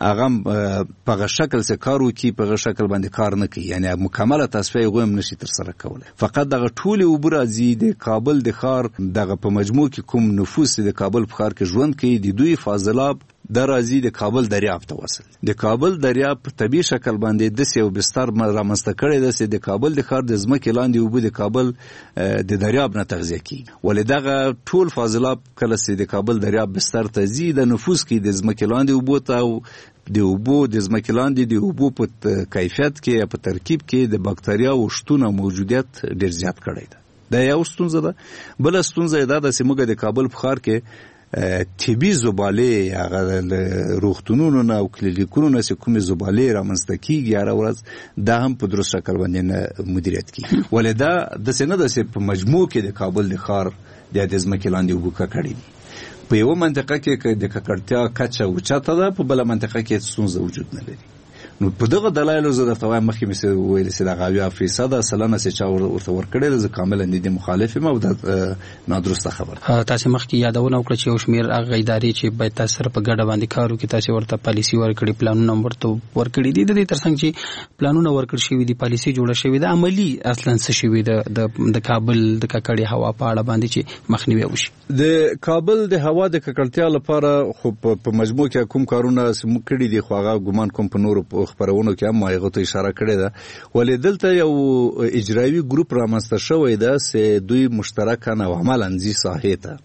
هغه په هغه شکل سره کار وکړي، په هغه شکل باندې کار نه کوي، یعنی مکمله تصفیه یې هم نشي ترسره کولی. فقط دغه ټولې اوبه راځي د کابل د ښار دغه په مجموع کې کوم نفوس د کابل په ښار کې ژوند کوي، د دوی فاضلاب دا راځي د کابل دریاب ته وصل. د کابل دریاب په طبیعي شکل باندې داسې یو بستر رامنځته کړی ده چې د کابل د ښار د ځمکې لاندې اوبه د کابل د دریاب نه تغذیه کیږي. ولې دغه ټول فاضلاب کله چې د کابل دریاب بستر ته ځي د نفوس کې د ځمکې لاندې اوبو ته او د اوبو د ځمکې لاندې د اوبو په کیفیت کې یا په ترکیب کې د باکتریاوو شتون او موجودیت ډېر زیات کړی ده. دا یو ستونزه ده. بله ستونزه یې دا ده چې موږ د کابل په ښار کې طبي زبالې هغه روغتونونو نه او کلینیکونو نه چې کومې زبالې رامنځته کېږي هره ورځ، دا هم په درست شکل باندې نه مدیریت کېږي. ولې دا داسې نه ده چې په مجموع کې د کابل د ښار د ځمکې لاندې اوبه ککړې دي. په یوه منطقه کې د ککړتیا کچه اوچته ده، په بله منطقه کې ستونزه وجود نه لري. نو په دغه دلایلو زه درته وایم مخکې مې ویلې چې دغه اویا فیصده سلنه چې چا ورته ورکړې ده، زه کاملا د دې مخالف یم او دا نادرسته خبره. تاسې مخکې یادونه وکړه چې یو شمېر هغه ادارې چې باید تاسو سره په ګډه باندې کار وکړي، تاسې ورته پالیسي ورکړي، پلانونه ورته ورکړي دي. د دې تر څنګ چې پلانونه ورکړل شوي دي، پالیسي جوړه شوې ده، عملي اصلا څه شوي ده د کابل د ککړې هوا په اړه باندې چې مخنیوی وشي؟ د کابل د هوا د ککړتیا لپاره خو په مجموع کې کوم کارونه موږ کړي دي، خو هغه ګمان کوم په نورو خبرونو کې هم هغه ته اشاره کړې ده. ولې دلته یو اجرایي ګروپ رامنځته شوی ده چې دوی مشترکاً او عملاً ځي ساحې ته.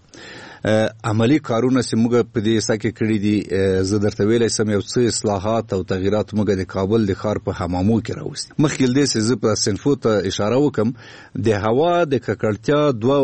عملی کارونه چې موږ په دې حصه کې کړي دي، زه درته ویلی سم یو څه اصلاحات او تغییرات موږ د کابل د ښار په حمامو کې راوستي. مخکې له دې چې زه په صنفو ته اشاره وکړم، د هوا د ککړتیا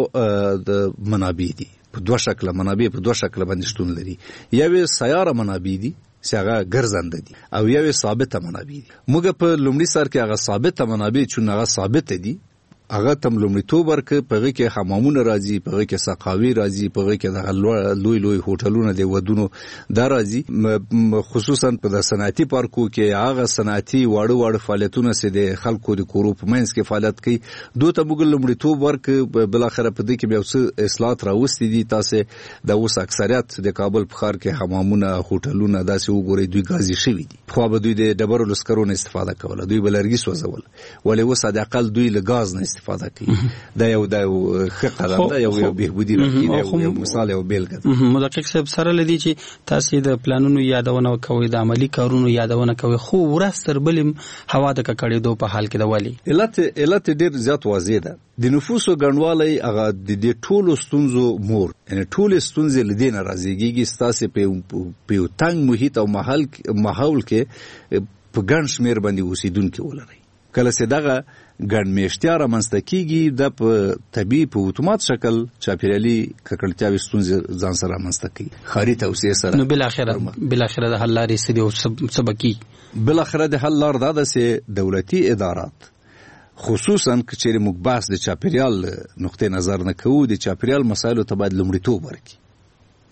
دوه منابع دي، په دوه شکله منابع په دوه شکله باندې شتون لري. یوې سیاره منابع دي چې هغه ګرځنده دي او یوې ثابته منابع دي. موږ په لومړي سر کې هغه ثابته منابع چون هغه ثابته دي هغه تم لومړیتوب ورکړي. په هغې کې حمامونه راځي، په هغې کې سقاوي راځي، په هغې کې دغه لوی لوی هوټلونه د ودونو دا راځي. خصوصا په د صنعتي پارکو کې هغه صنعتي واړه واړه فعالیتونه چې د خلکو د کورو په منځ کې فعالیت کوي، دوی ته موږ لومړیتوب ورکړي. بالاخره په دې کې بیا څه اصلاحات راوستي دي. تاسې د اوس اکثریت د کابل په ښار کې حمامونه هوټلونه داسې وګورئ دوی ګازي شوي دي. پخوا به دوی د ډبرو له سکرو نه استفاده کوله، دوی به لرګي سوځول، ولې اوس حداقل دوی له ګاز نه استفاده کوي. دا یو دا یو ښه قدم ده، یو یو بهبودي راځي، یو مثال یو بیلګه ده. مدقق صاحب سره لدی چې تاسو د پلانونو یادونه کوي، د عملی کارونو یادونه کوي، خو ورځ تر بلې هوا د ککړېدو په حال کې ده. ولې علت علت ډېر زیات واضح ده. د نفوسو ګڼوالی هغه د دې ټولو ستونزو مور، یعنی ټولې ستونزې له دې نه رازېږي. ستاسې په یو تنګ محیط او ماحول کې په ګڼ شمېر باندې اوسېدونکي ولرئ. کله چې دغه ګڼ میشتیا رامنځته کېږي، د په طبیعي په اتومات شکل چاپېریالي ککړتیاوې ستونزې ځان سره رامنځته کوي ښاري توسعې سره. نو بالاخره بالاخره د حل لارې څه دي او څه به کېږي؟ بالاخره د حل لار دا ده چې دولتي ادارات، خصوصا که چیرې موږ بحث د چاپېریال نقطې نظر نه کوو، د چاپېریال مسایلو ته باید لومړیتوب ورکړي.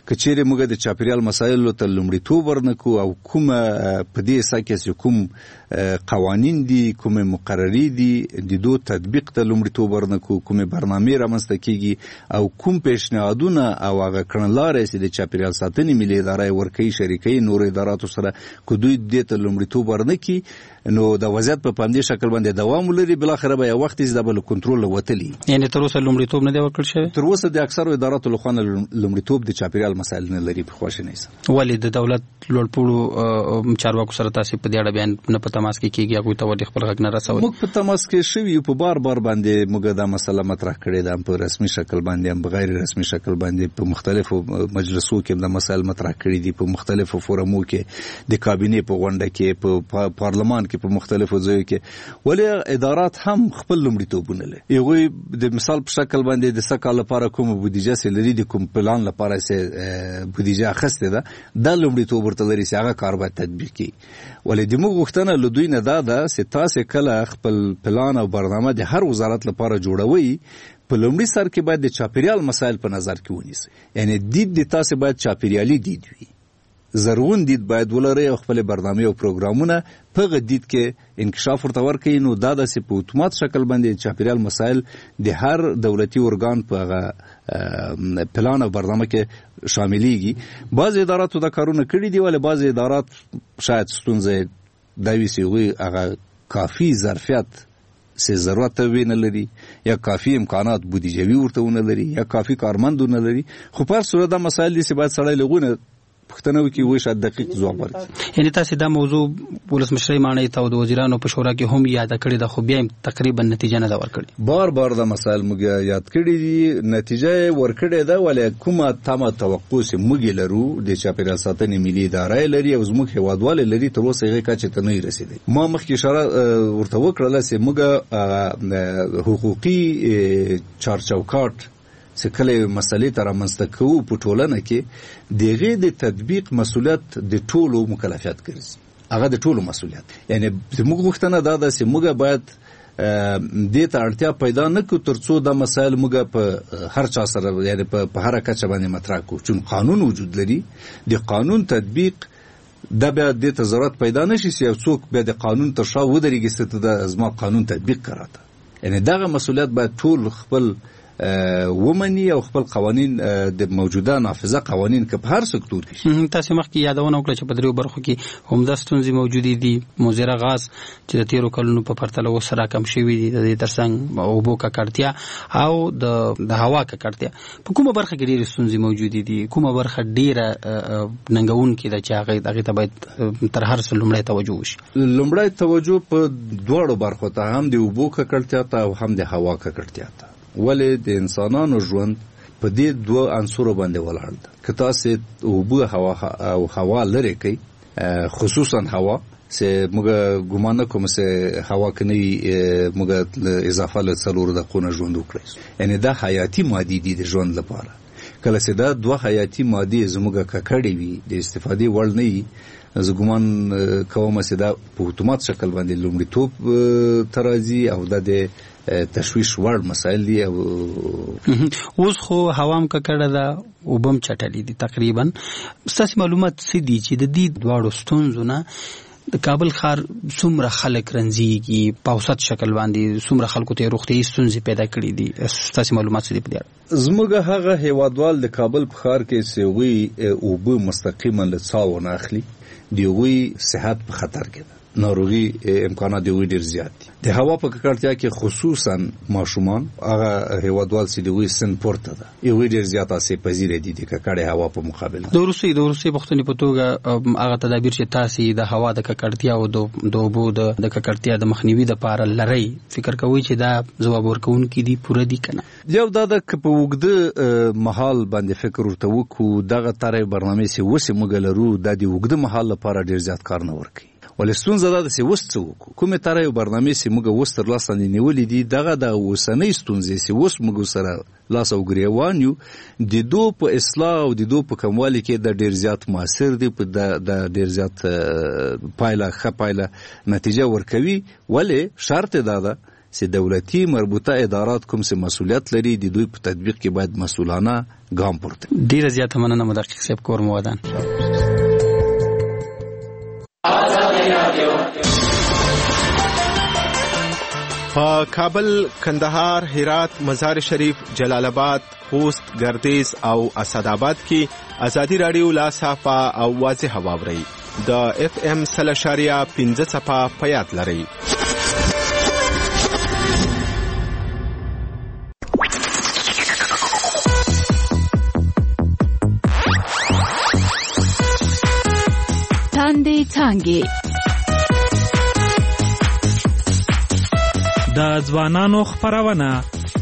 کچېره موږ د چاپیریال مسایلو ته لومړیتوب ورنکو او کومه په دې سکه چې کوم قوانین دي کوم مقرری دي د دوه تطبیق ته لومړیتوب ورنکو کوم برنامه رامنځته کیږي او کوم پیشنهادونه او هغه کړنلارې چې د چاپیریال ساتنې ملي ادارې ورکوي شریکي نور اداراتو سره کو دوی دې ته لومړیتوب ورنکي نو د وضعیت په پاندې شکل باندې دوام ولري بل اخر به یو وخت د بل کنټرول وتلی یعنی تر اوسه لومړیتوب نه دی ورکړل شوی تر اوسه د اکثرو اداراتو لخوا لومړیتوب د چاپیریال مسایل نه لري په خوښ نه سره ولی د دولت لوړپوړو چارواکو سره تاسو په دې اړه بیان نه په تماس کې کیږي هغه ته ودی خپل غږ نه رسوي موږ په تماس کې شوی په بار بار باندې موږ دا مسله مطرح کړې ده په رسمي شکل باندې هم بغیر رسمي شکل باندې په مختلفو مجلسو کې د مسایل مطرح کړې دي په مختلفو فورمو کې د کابینې په غونډه کې په پارلمان کې په مختلفو ځایو کې ولې ادارات هم خپل لومړیتوبونه لري یوه د مثال په شکل باندې د سکه لپاره کوم بودیجه سي لري د کوم پلان لپاره سي بودیجه اخسته ده د لومړیتوب ورته لري چې هغه کار به تطبیق کړي ولې د موږ غوښتنه له دوی نه ده چې تاسو کله خپل پلان او برنامه د هر وزارت لپاره جوړوي په لومړي سر کې باید د چاپیریال مسایل په نظر کې ونیسئ یعنی دید د تاسو باید چاپیریالي دید وي ضروري دید باید ولري او خپل برنامه او پروګرامونه په غدید کې انکشاف ورته ورکړي نو دا د په اتومات شکل باندې چاپیریال مسایل د هر دولتي ارګان په پلان او برنامه کې شاملېږي بعض اداراتو دا کارونه کړی دي ولې بعض ادارات شاید ستونزې داوی سی وی هغه کافی ظرفیت سه ضرورت وینه لري یا کافی امکانات بودیجوي ورته ونه لري یا کافی کارمندونه لري خو پر صورت د مسایل دي چې باید سړی لغونه پښتنو کې وای شاید دقیق ځواب ورکړي یعنی تاسو دا موضوع ولسمشرۍ معنی ته د وزیرانو په شورا کې هم یاد کړی د خو بیا تقریبا نتیجه نه دا ورکړي بار بار د مسایل موږ یاد کړی دي نتیجه ورکړې ده ولې کومه تمه توقع سي موږ لرو د چاپیریال ساتنې ملي ادارې لري او زموږ هیوادوال لري تر اوسه هغه کچه ته نه رسیدي ما مخکې اشاره ورته وکړله چې موږ حقوقي چارچوکاټ چې کله مسلې تر منځته کوو په ټولنه کې دغه د تطبیق مسولیت د ټولو مکلفیت ګرځي هغه د ټولو مسولیت یعنی موږ غوښتنه دا ده چې موږ باید د ته اړتیا پیدا نه کړو ترڅو د مسایل موږ په هر چا سره یعنی په هر کچه باندې مطرح کوو چې قانون وجود لري د قانون تطبیق دا بیا د ته ضرورت پیدا نشي چې څوک به د قانون تر شا ودرېږي چې د ازما قانون تطبیق کړاته یعنی دغه مسولیت باید ټول خپل ومني او خپل قوانين د موجوده نافذه قوانين که په هر سکتور کې تاسو مخکې یادونه وکړه چې په دریو برخو کې هم د ستونزې موجودې دي موزره غاز چې د تیرو کلونو په پرتله وسره کم شوی دي د ترڅنګ او بو ککړتیا او د د هوا ککړتیا په کومه برخه کې ډېر ستونزې موجودې دي کومه برخه ډېره ننګون کې د چې هغه دغه ته باید تر هر څه لومړی توجه وشي لومړی توجه په دوړو برخو ته هم د اوبو ککړتیا ته او هم د هوا ککړتیا ته ولې د انسانانو ژوند په دې دوه عنصرو باندې ولاړ ده که تاسو اوبه هوا او هوا لري کوي خصوصا هوا چې موږ ګمان کوم چې هوا کني موږ اضافه له څلور دقیقو ژوند وکړي یعنی دا حیاتي ماده دي د ژوند لپاره کله چې دا دوه حیاتي ماده زموږه ککړې وي د استفادې وړ نه وي زه ګمان کوم چې دا په اتومات شکل باندې لومړیتوب ترازی او د تشویش وړ مسایل دي او اوس خو هوام ککړه ده او بم چټلې دي تقریبا ستاسو معلومات څه دي چې د دې دواړو ستونزو نه د کابل ښار څومره خلک رنځيږي په اوسط شکل باندې څومره خلکو ته روغتي ستونزې پیدا کړې دي ستاسو معلومات څه دي په دې زموږ هغه هیوادوال د کابل په ښار کې سوي او به مستقیما له څاو نه اخلي دیوی صحت په خطر کې ده ناروغي امکانات دی ډیر زیات دي د هوا په ککړتیا کې خصوصا ماشومان هغه هیوادوال چې دی سن پورته ده یو ډیر زیات اسې پذیر دي د ککړې هوا په مقابله د روسي د روسي پښتني په توګه هغه تدابیر چې تاسو د هوا د ککړتیا او د دوبو د ککړتیا د مخنیوي لپاره لري فکر کوي چې دا ځواب ورکوونکي دي پوره دي کنه یو دا د په وګړه محل باندې فکر ورته وکړو دغه طرح برنامه سي وسه مګلرو د دې وګړه محل لپاره ډیر زیات کار نه ورکي ولستون زده د سی وسته وکړو کومه طرح یو برنامه سي موږ وستر لاس نه نیولې دي دغه د وسنۍ ستونزې سي وس موږ سره لاس او ګریوان یو د دو په اصلاح او د دو په کموالي کې د ډیر زیات موثر دي په د ډیر زیات پایله ښه پایله نتیجه ورکوي ولې شرط دا ده چې دولتي مربوطه ادارات کوم څه مسولیت لري د دوی په تطبیق کې باید مسؤلانه ګام پورته. ډیره زیاته مننه مدقق صاحب کور مو ودان. په کابل، کندهار، هرات، مزار شریف، جلال آباد، خوست، ګردیز او اسداباد کې ازادي رادیو لا صافه او واضح واوري د اف ام سل اشاریه پنځه صفه په یاد لري. تاندې څانګې د ځوانانو خپرونه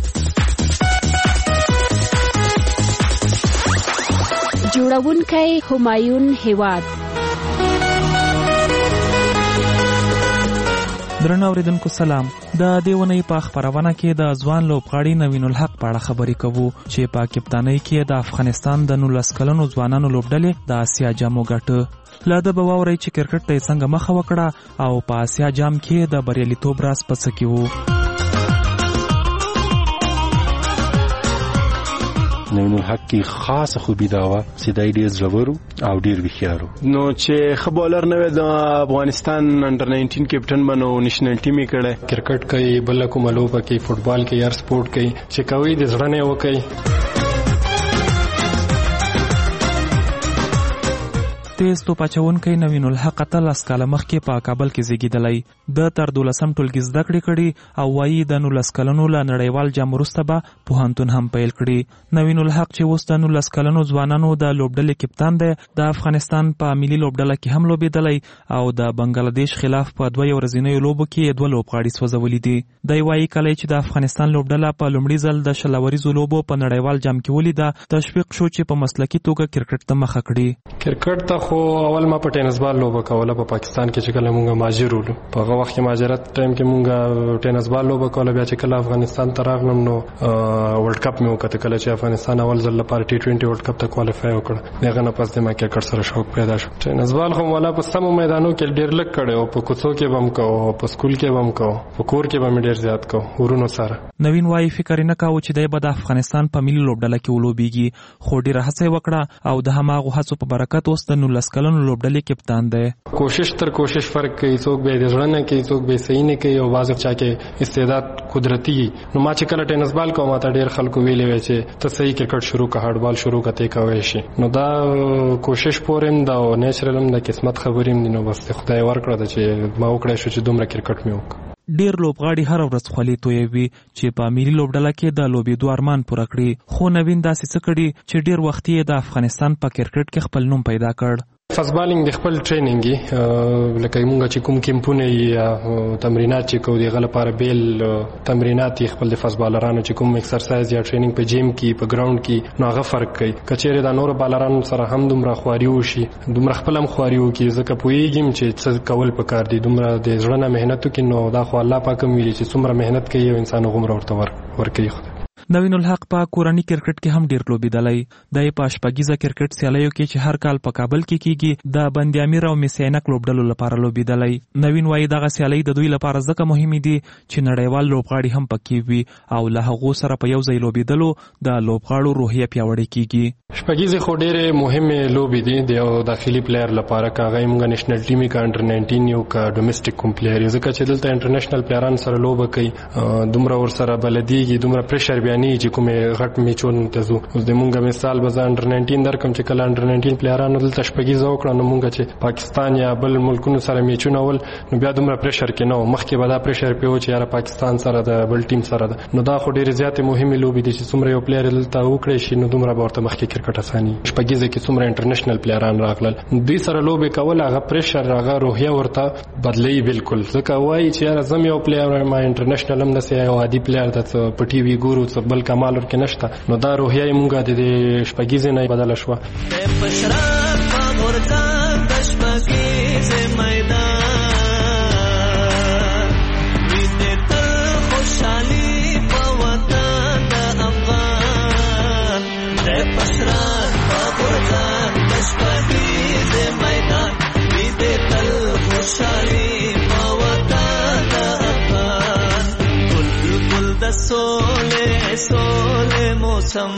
جوړونکی همایون هیواد. درنو اوریدونکو سلام. د دیونی په خبرونه کې د ځوان لوبغاړي نوین الحق په اړه خبرې کوو چې په کپتانۍ کې د افغانستان د نولس کلنو ځوانانو لوبډلې د آسیا جام وګټه. لا د بواوري چې کرکټ ته څنګه مخه وکړه او په آسیا جام کې د بریالیتوب راز پڅ کې وو. نوین الحق کی خاص خوبی دا و چې دای ډیر زړور او ډیر وخیارو. نو چې خبولر نه د افغانستان انډر ناینټین کیپټن بنو نېشنل ټیم یې کړه. کرکټ کوي، بل کوم لوبه کوي، فوټبال کوي، هر سپورت کوي چې کوي د زړه نه وکي. تیز توپ اچونکی نوین الحق اتلس کاله مخکې په کابل کې زیږیدلی. د تر دولسم ټولګي زده کړې کړي او وایي د نولس کلنو له نړیوال جام وروسته به پوهنتون هم پیل کړي. نوین الحق چې اوس د نولس کلنو ځوانانو د لوبډلې کپتان دی، د افغانستان په ملي لوبډله کې هم لوبېدلی او د بنگلادیش خلاف په دوه ورځنیو لوبو کې دوه لوبغاړي سوځولي دي. دی وایي کله چې د افغانستان لوبډله په لومړي ځل د شلوریزو لوبو په نړیوال جام کې ولیده، تشویق شو چې په مسلکي توګه کرکټ ته مخه کړي. کرکټ ته خو اول ما په ټینس بال لوبه کوله په پاکستان کې چې کله مونږه ماجر ولو. په هغه وخت کې ماجرت ټایم کې مونږه ټینس بال لوبه کوله. بیا چې کله افغانستان ته راغلم نو ورلد کپ مې وکړ. کله چې افغانستان اول ځل لپاره ټي ټوینټي ورلد کپ ته کوالیفای وکړ، دغه نه پس د ما کرکټ سره شوق پیدا شو. ټینس بال خو ولا په سمو میدانو کې ډیر لک کړي او په کوڅو کې بم کو او په سکول کې بم کو، په کور کې بم ډیر زیات کو ورونو سره. نوین وایي فکر نه کاوه چې د بد افغانستان په ملي لوبډله کې ولوبېږي، خو ډیره هڅه وکړه او د هماغه هڅو په برکت اوس د نولس کلنو لوبډلې کپتان دی. کوشش تر کوشش فرق کوي، څوک به د ځړنه کوي، څوک به صحیح نه کوي او بعض چا کې استعداد قدرتي. نو ما چې کله ټینس بال کوم تا ډیر خلکو ویلې وي چې ته صحیح کرکټ شروع کا، هارد بال شروع کته کوي شي. نو دا کوشش پورم دا او نیچرالم د قسمت خبریم دي. نو بس خدای ورکړه چې ما وکړې شو چې دومره کرکټ مې وک. ډیر لوبغاړي هر ورځ خولي تویوي چې په ملي لوبډله کې د لوبېدو ارمان پوره کړي، خو نوین داسې څه کړي چې ډیر وخت یې د افغانستان په کرکټ کې خپل نوم پیدا کړ. فزبالینګ د خپل ټریننګ لکه موږ چې کوم کیمپونه یا تمرینات چې کوو دغه لپاره بیل تمرینات خپل د فزبالرانو چې کوم ایکسرسایز یا ټریننګ په جیم کې په ګراوند کې نو هغه فرق کوي. کچېره د نور بالرانو سره هم دومره خواري وشي، دومره خپل هم خواري وکي، ځکه پوېږم چې څه کول پکار دي. دومره د ځړه نه مهنت وکي نو دا خو الله پاک ویلي چې څومره مهنت کوي او انسان غومره ورته ور ورکوي. نوین الحق په کورنی کرکټ کې هم ډیر لوبېدلی. د په شپږیزه کرکټ سیالیو کې چې هر کال په کابل کې کیږي د بندي امیر او میسینک لوبډلو لپاره لوبېدلی. نوین وایي دغه سیالۍ د دوی لپاره ځکه مهمې دي چې نړیوال لوبغاړي هم پکې وي او له هغو سره په یو ځای لوبېدلو د لوبغاړو روحیه پیاوړې کیږي. شپږیزه خو ډېرې مهمه لوبې دي د یو داخلي پلیئر لپاره، کاغه موږ نېشنل ټیم کا انډر ناینټین یو کا ډومېسټک کوم پلیئر، ځکه چې دلته انټرنیشنل پلیئران سره لوبه کوي، دومره ور سره بلدیږي، دومره پریشر بیانې چې کومه غټ میچون ته زو. اوس د مونږه مثال به انډر ناینټین درکم چې کله انډر ناینټین پلیئرانو دلته شپږیزه وکړه نو مونږ چې پاکستان یا بل ملکونو سره میچونه ول نو بیا دومره پریشر کې نو مخکې به دا پریشر پیو چې یاره پاکستان سره د بل ټیم سره ده. نو دا خو ډېرې زیاتې مهمې لوبې دي چې څومره یو پلیئر دلته وکړي شي نو دومره به ورته مخکې کرکټ اساني. شپږیزه کې څومره انټرنیشنل پلیئران راغلل، دوی سره لوبې کول، هغه پریشر هغه روحیه ورته بدلی بالکل. ځکه وایي چې یاره زم یو پلیئر ما انټرنیشنل هم نسې یو عادي پلیئر د په ټي وي ګورو څه بل کمال ورکې نشته. نو دا روحیه مونږه د شپږیزې نه بدله شوه. سولې سولې موسم.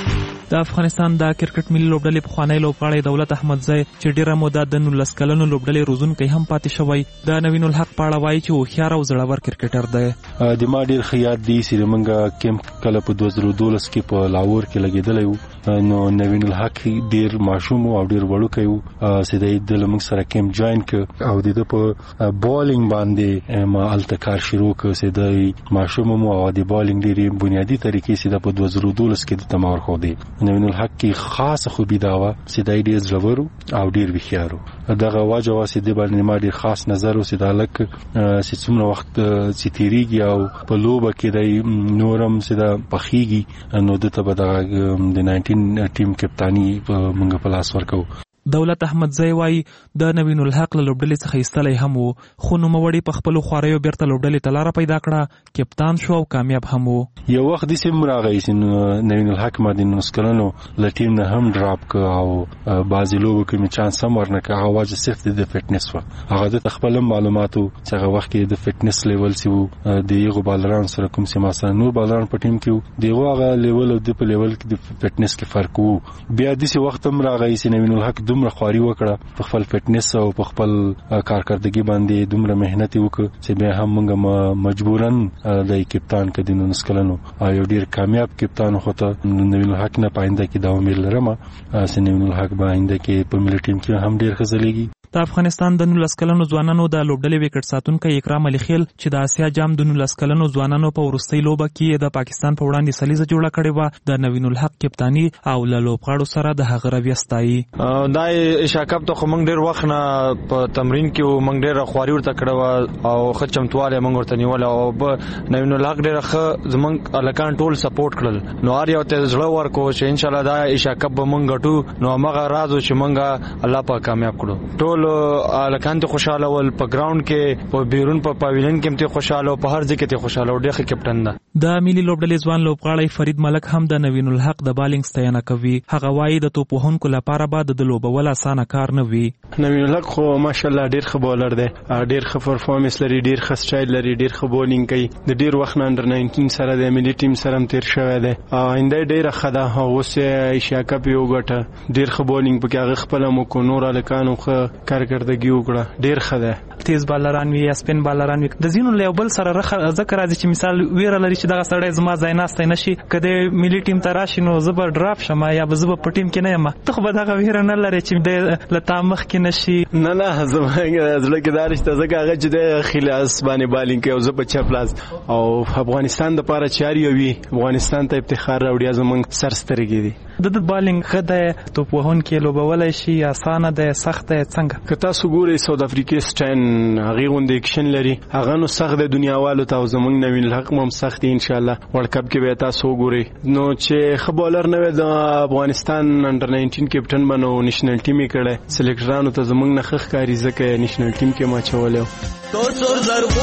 د افغانستان د کرکټ ملي لوبډلې پخوانی لوبغاړی دولت احمدزی چې ډیره موده د نولس کلنو لوبډلې روزونکی هم پاتې شوی د نوین الحق په اړه وایي چې هوښیار او زړور کرکټر دی. د ما ډیر ښه یاد دی چې موږ کیمپ کله په دوه زره دولس کې په لاهور کې لګېدلی وو. نو نوین الحق ډیر ماشوم او ډیر وړوکی وو چې د موږ سره کیمپ جوین کړ او د په بالینګ باندې ما هلته کار شروع کړ چې د ماشوم مو او د بالینګ ډېرې بنیادي طریقې چې د په دوه زره دولس کې د تمار خو دی. نوین الحق کې خاصه خوبي دا و چې د ډیر زړور او ډیر وخیار دغه واجه واسي د باندې ما ډیر خاص نظر او چې د لک چې څومره وخت چې تیریږي او په لوبه کې د نورم چې د پخېږي نو د ته د د ناینټین ټیم کپتانی موږ په لاس ورکو. دولت احمدزی وایي د نوین الحق له لوبډلې څخه ایستلی هم و خو نوموړي په خپلو خواریو بیرته لوبډلې ته لاره پیدا کړه، کپتان شو او کامیاب هم و. یو وخت داسې هم راغی چې نوین الحق ما د نولس کلنو له ټیم نه هم ډراپ کړ او بعضې لوبو کې مې چانس هم ورنه کړ. هغه وجه صرف د فټنس وه. هغه دته خپل هم معلومات و چې هغه وخت کې د فټنس لیول چې و د هغو بالرانو سره کوم چې ما سره نور بالران په ټیم کې وو د هغو هغه لیول او د په لیول کې د فټنس کې فرق و. بیا داسې وخت هم راغی چې نوین الحق دومره خواري وکړه په خپل فټنس او په خپل کارکردګي باندې دومره مهنت وکړ چې بیا هم موږ مجبورن د کپتان کې د نولس کلنو یو ډیر کامیاب کپتان خو ته نوین الحق نه پاینده کې دا امید لرم چې نوین الحق به آینده کې په ملي ټیم کې هم ډیر ښه ځلیږي. د افغانستان د نولس کلنو ځوانانو د لوبډلې وکټ ساتونکی اکرام علي خیل چې د آسیا جام د نولس کلنو ځوانانو په وروستۍ لوبه کې د پاکستان په وړاندې سلیزه جوړه کړې وه د نوین الحق کپتانی او له لوبغاړو سره د هغه رویه ستایي. دا ایشیا کپ ته خو موږ ډېر وخت نه په تمرین کې موږ ډېره خواري ورته کړې وه او ښه چمتوالی موږ ورته نیولی او نوین الحق ډېره ښه زموږ هلکان ټول سپورټ کړل نو هر یو ته زړه ورکړو چې انشاءالله دا ایشیا کپ به موږ ګټو. نو همغه راز و چې موږ الله پاک کامیاب کړو. ټول هلکان ته خوشحاله ول په ګراونډ کې په بیرون په پاویلین کې هم ته خوشحاله او په هر ځای کې ته خوشحاله او ډېر ښه کپټن ده. د ملي لوبډلې ځوان لوبغاړی فرید ملک هم د نوین الحق د بالینګ ستاینه کوي. هغه وایي د توپ وهونکو لپاره به د لوبول اسانه کار نه وي. نوین الحق خو ماشاءالله ډېر ښه بالر دی، ډېر ښه پرفارمنس لري، ډېر ښه سټایل لري، ډېر ښه بولینګ کوي. د ډېر وخت نه انډر ناینټین سره د ملي ټیم سره هم تیر شوی دی. آینده ډېره ښه ده. اوس یې ایشیا کپ یې وګټه، ډېر ښه بولینګ پکې هغه خپله مو کو نور هلکانو ښه کارکردګي وکړه، ډېر ښه دی. تیز بالران وي یا سپین بالران وي د ځینو له یو بل سره رخه ځکه راځي چې مثال ویره لري چې دغه سړی زما ځای ناستی نشي که د ملي ټیم ته راشي نو زه به ډراپ شم یا به زه به په ټیم کې نه یم. ته خو به دغه ویره نه لرې چې دی له تا مخکې نشي. نه نه زما زړه کې دا رشته ځکه هغه چې دی ښي لاس باندې بالینګ کوي او زه په چپ لاس او افغانستان دپاره چې هر یو وي افغانستان ته افتخار راوړي زموږ سر سترګې دي. د ده بالینګ ښه دی، توپ وهونکی لوبولی شي، اسانه دی، سخت دی څنګه؟ که تاسو ګورئ ساوت افریقې سټاین هغې غوندې اکشن لري هغه نو سخت دی دنیاوالو ته او زموږ نوین الحق هم سخت دی. انشاءالله ورلډ کپ کې به تاسو وګورئ. نو چې ښه بالر نه وی د افغانستان انډر ناینټین کپټن به نو نیشنل ټیم یې کړی سلیکټرانو ته زموږ نه ښه ښکاري ځکه یې نیشنل ټیم کې م اچولی و. تور سور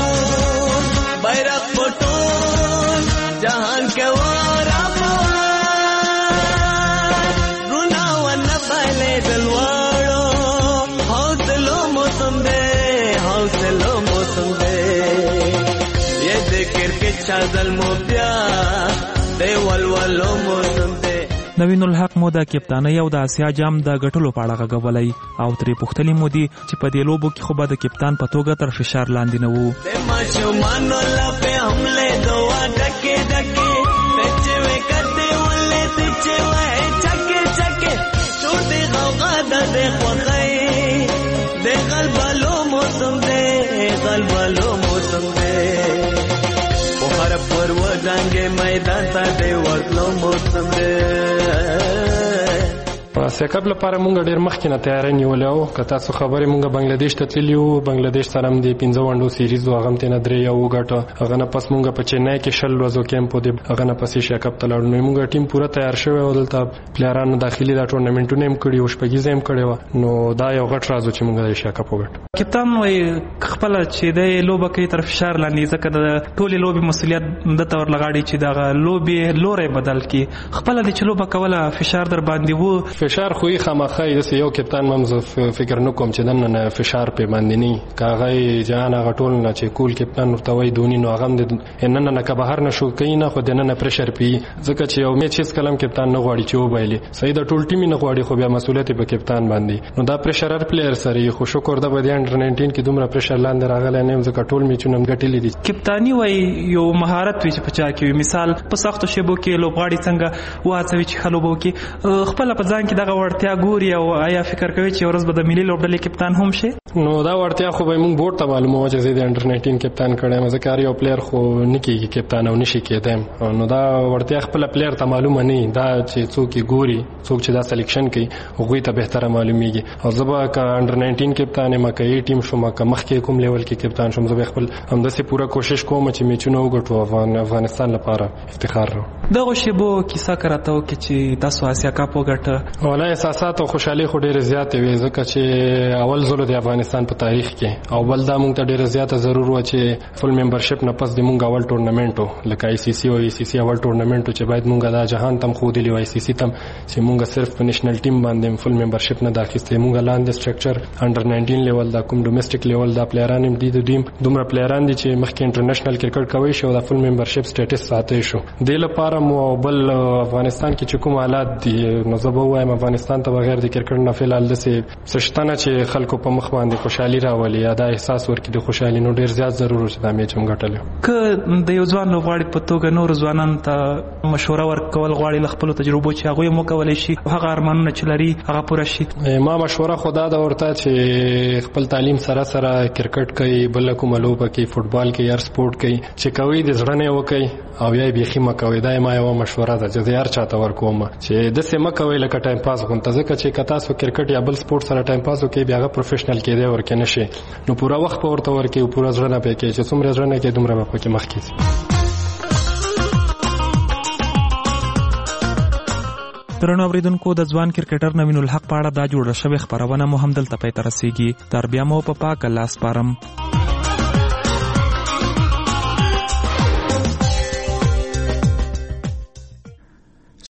زرغون بیرغ په ټول جهان کې واره نوین الحق مو د کپتانۍ او د آسیا جام د ګټلو په اړه غږولی او ترې پوښتلي مو دي چې په دې لوبو کې خو به د کپتان په توګه تر فشار لاندې نه وو. میدان ته دی ورتلو موسم دی. آسیا کپ لپاره مونږ ډېر مخکې نه تیاری نیولی وو. که تاسو خبرې مونږ بنګلادیش ته تللي وو، بنګلادیش سره هم د پنځه ونډو سیریز و هغه هم ترېنه درې یو وګټه. هغه نه پس مونږ په چینای کې شل ورځو کیمپ و د هغه نه پس ایشیا کپ ته لاړو. نو مونږ ټیم پوره تیار شوی و، دلته پلیرانو داخلي دا ټورنمنټونه هم کړي وو، شپږیزه هم کړې وه. نو دا یو غټ راز و چې مونږ د ایشیا کپ وګټو. کپتان وایي خپله چې دی لوبه کوي تر فشار لاندې ځکه د ټولې لوبې مسؤلیت دته ورلغاړي چې دغه لوبې لوری بدل کړي. خپله دی چې لوبه کوله فشار در باندې و؟ فشار فشار خو یې خامخا د یو کپتان مم فکر نه کوم چې دنه فشار په باندې نه کاغه جهان غټول نه چې کول کپتان ورته وای دونی نو هغه د نن نه که بهر نشو کین خو د نن پرشر پی ځکه چې یو میچ هیڅ کلم کپتان نه غواړي چې وبایلی صحیح د ټول ټیم نه غواړي خو بیا مسولیت په کپتان باندې نو دا پرشرر پلیئر سره خو شکر د بده انډر ناینټین کې دومره پرشر لاندې راغلی نه ځکه ټول میچونه ګټلې دي کپتانی وای یو مهارت وي چې پچا کې مثال په سختو شیبو کې لوبغاړي څنګه واڅوي چې خلوبو کې خپل په ځان کې دغه ورتیا ګوري او آیا فکر کوي چې ورځ به د ملي لوبډلې کپتان هم شي نو دا ورتیا خو به موږ بورډ ته معلومه و چې د انډر ناینټین کپتان کړم ځکه یو پلیئر خو نه کیږي کپتان او نشي کېدم نو دا ورتیا خپل پلیئر ته معلومه نه دا چې څوک یې ګوري څوک چې دا سلیکشن کوي هغه ته بهتره معلومیږي او زبا کا انډر ناینټین کپتان ما کوي ټیم شو ما کا مخکې کوم لیول کې کپتان شوم زه خپل همداسې پوره کوشش کوم چې میچونه وګټو افغان افغانستان لپاره افتخار رو دغه شیبو کیسه کراته او چې تاسو آسیا کپ وګټه ولا احساسات او خوشحالي خو ډېر زیات وي ځکه چې اول ځل د افغانستان په تاریخ کې او بل دا مونږ ته ډېر زیات ضرور و چې فل ممبرشپ نه پس د مونږ اول ټورنمنټو لکه آی سی سی او ای سی سی اول ټورنمنټو چې باید مونږ دا جهان تم خو دی آی سی سی تم چې مونږ صرف په نېشنل ټیم باندې فل ممبرشپ نه داخسته مونږ لاندې سټرکچر انډر ناینټین لیول دا کوم ډومېسټک لیول دا پلیئران هم دي د ټیم دومره پلیئران دي چې مخکې انټرنیشنل کرکټ کوي شو دا فل ممبرشپ سټیټس ساتي شو د لپاره مو بل افغانستان کې چې کوم حالات دي نو زه به وایم افغانستان ته بغیر د کرکټ نه فلال د سشتنه چې خلکو په مخ باندې خوشحالي راولي یا دا احساس ورکړي د خوشحالي نو ډیر زیات ضرور چې دا میچ هم ګټل که د یو ځوان لوبغاړي په توګه نور ځوانان ته مشوره ورکول غواړي له خپل تجربو چې هغه مو کولای شي هغه ارمانونه چې لري هغه پوره شي ما مشوره خدا دا ورته چې خپل تعلیم سره سره کرکټ کوي بل کوم لوبه کوي فوتبال کوي هر سپورت کوي چې کوي د زړه نه وکي او یا بيخي مکوي دا ما یو مشوره ده چې هر چاته ورکوم چې د سیمه کوي لکه ټایم پاس غونته ځکه چې کتا سو کرکټ یا بل سپورت سره ټایم پاس وکي بیا هغه پروفیشنل کېدی ورکه نشي نو پورا وخت په ورته ورکه او پورا ځړنه پکې چې څومره ځړنه کې دومره په کې مخ کې درنو اوریدونکو د ځوان کرکټر نوین الحق په اړه دا جوړه شوې خبرونه مو هم دلته پای ته رسیږي تر بیا مو په پاک الله سپارم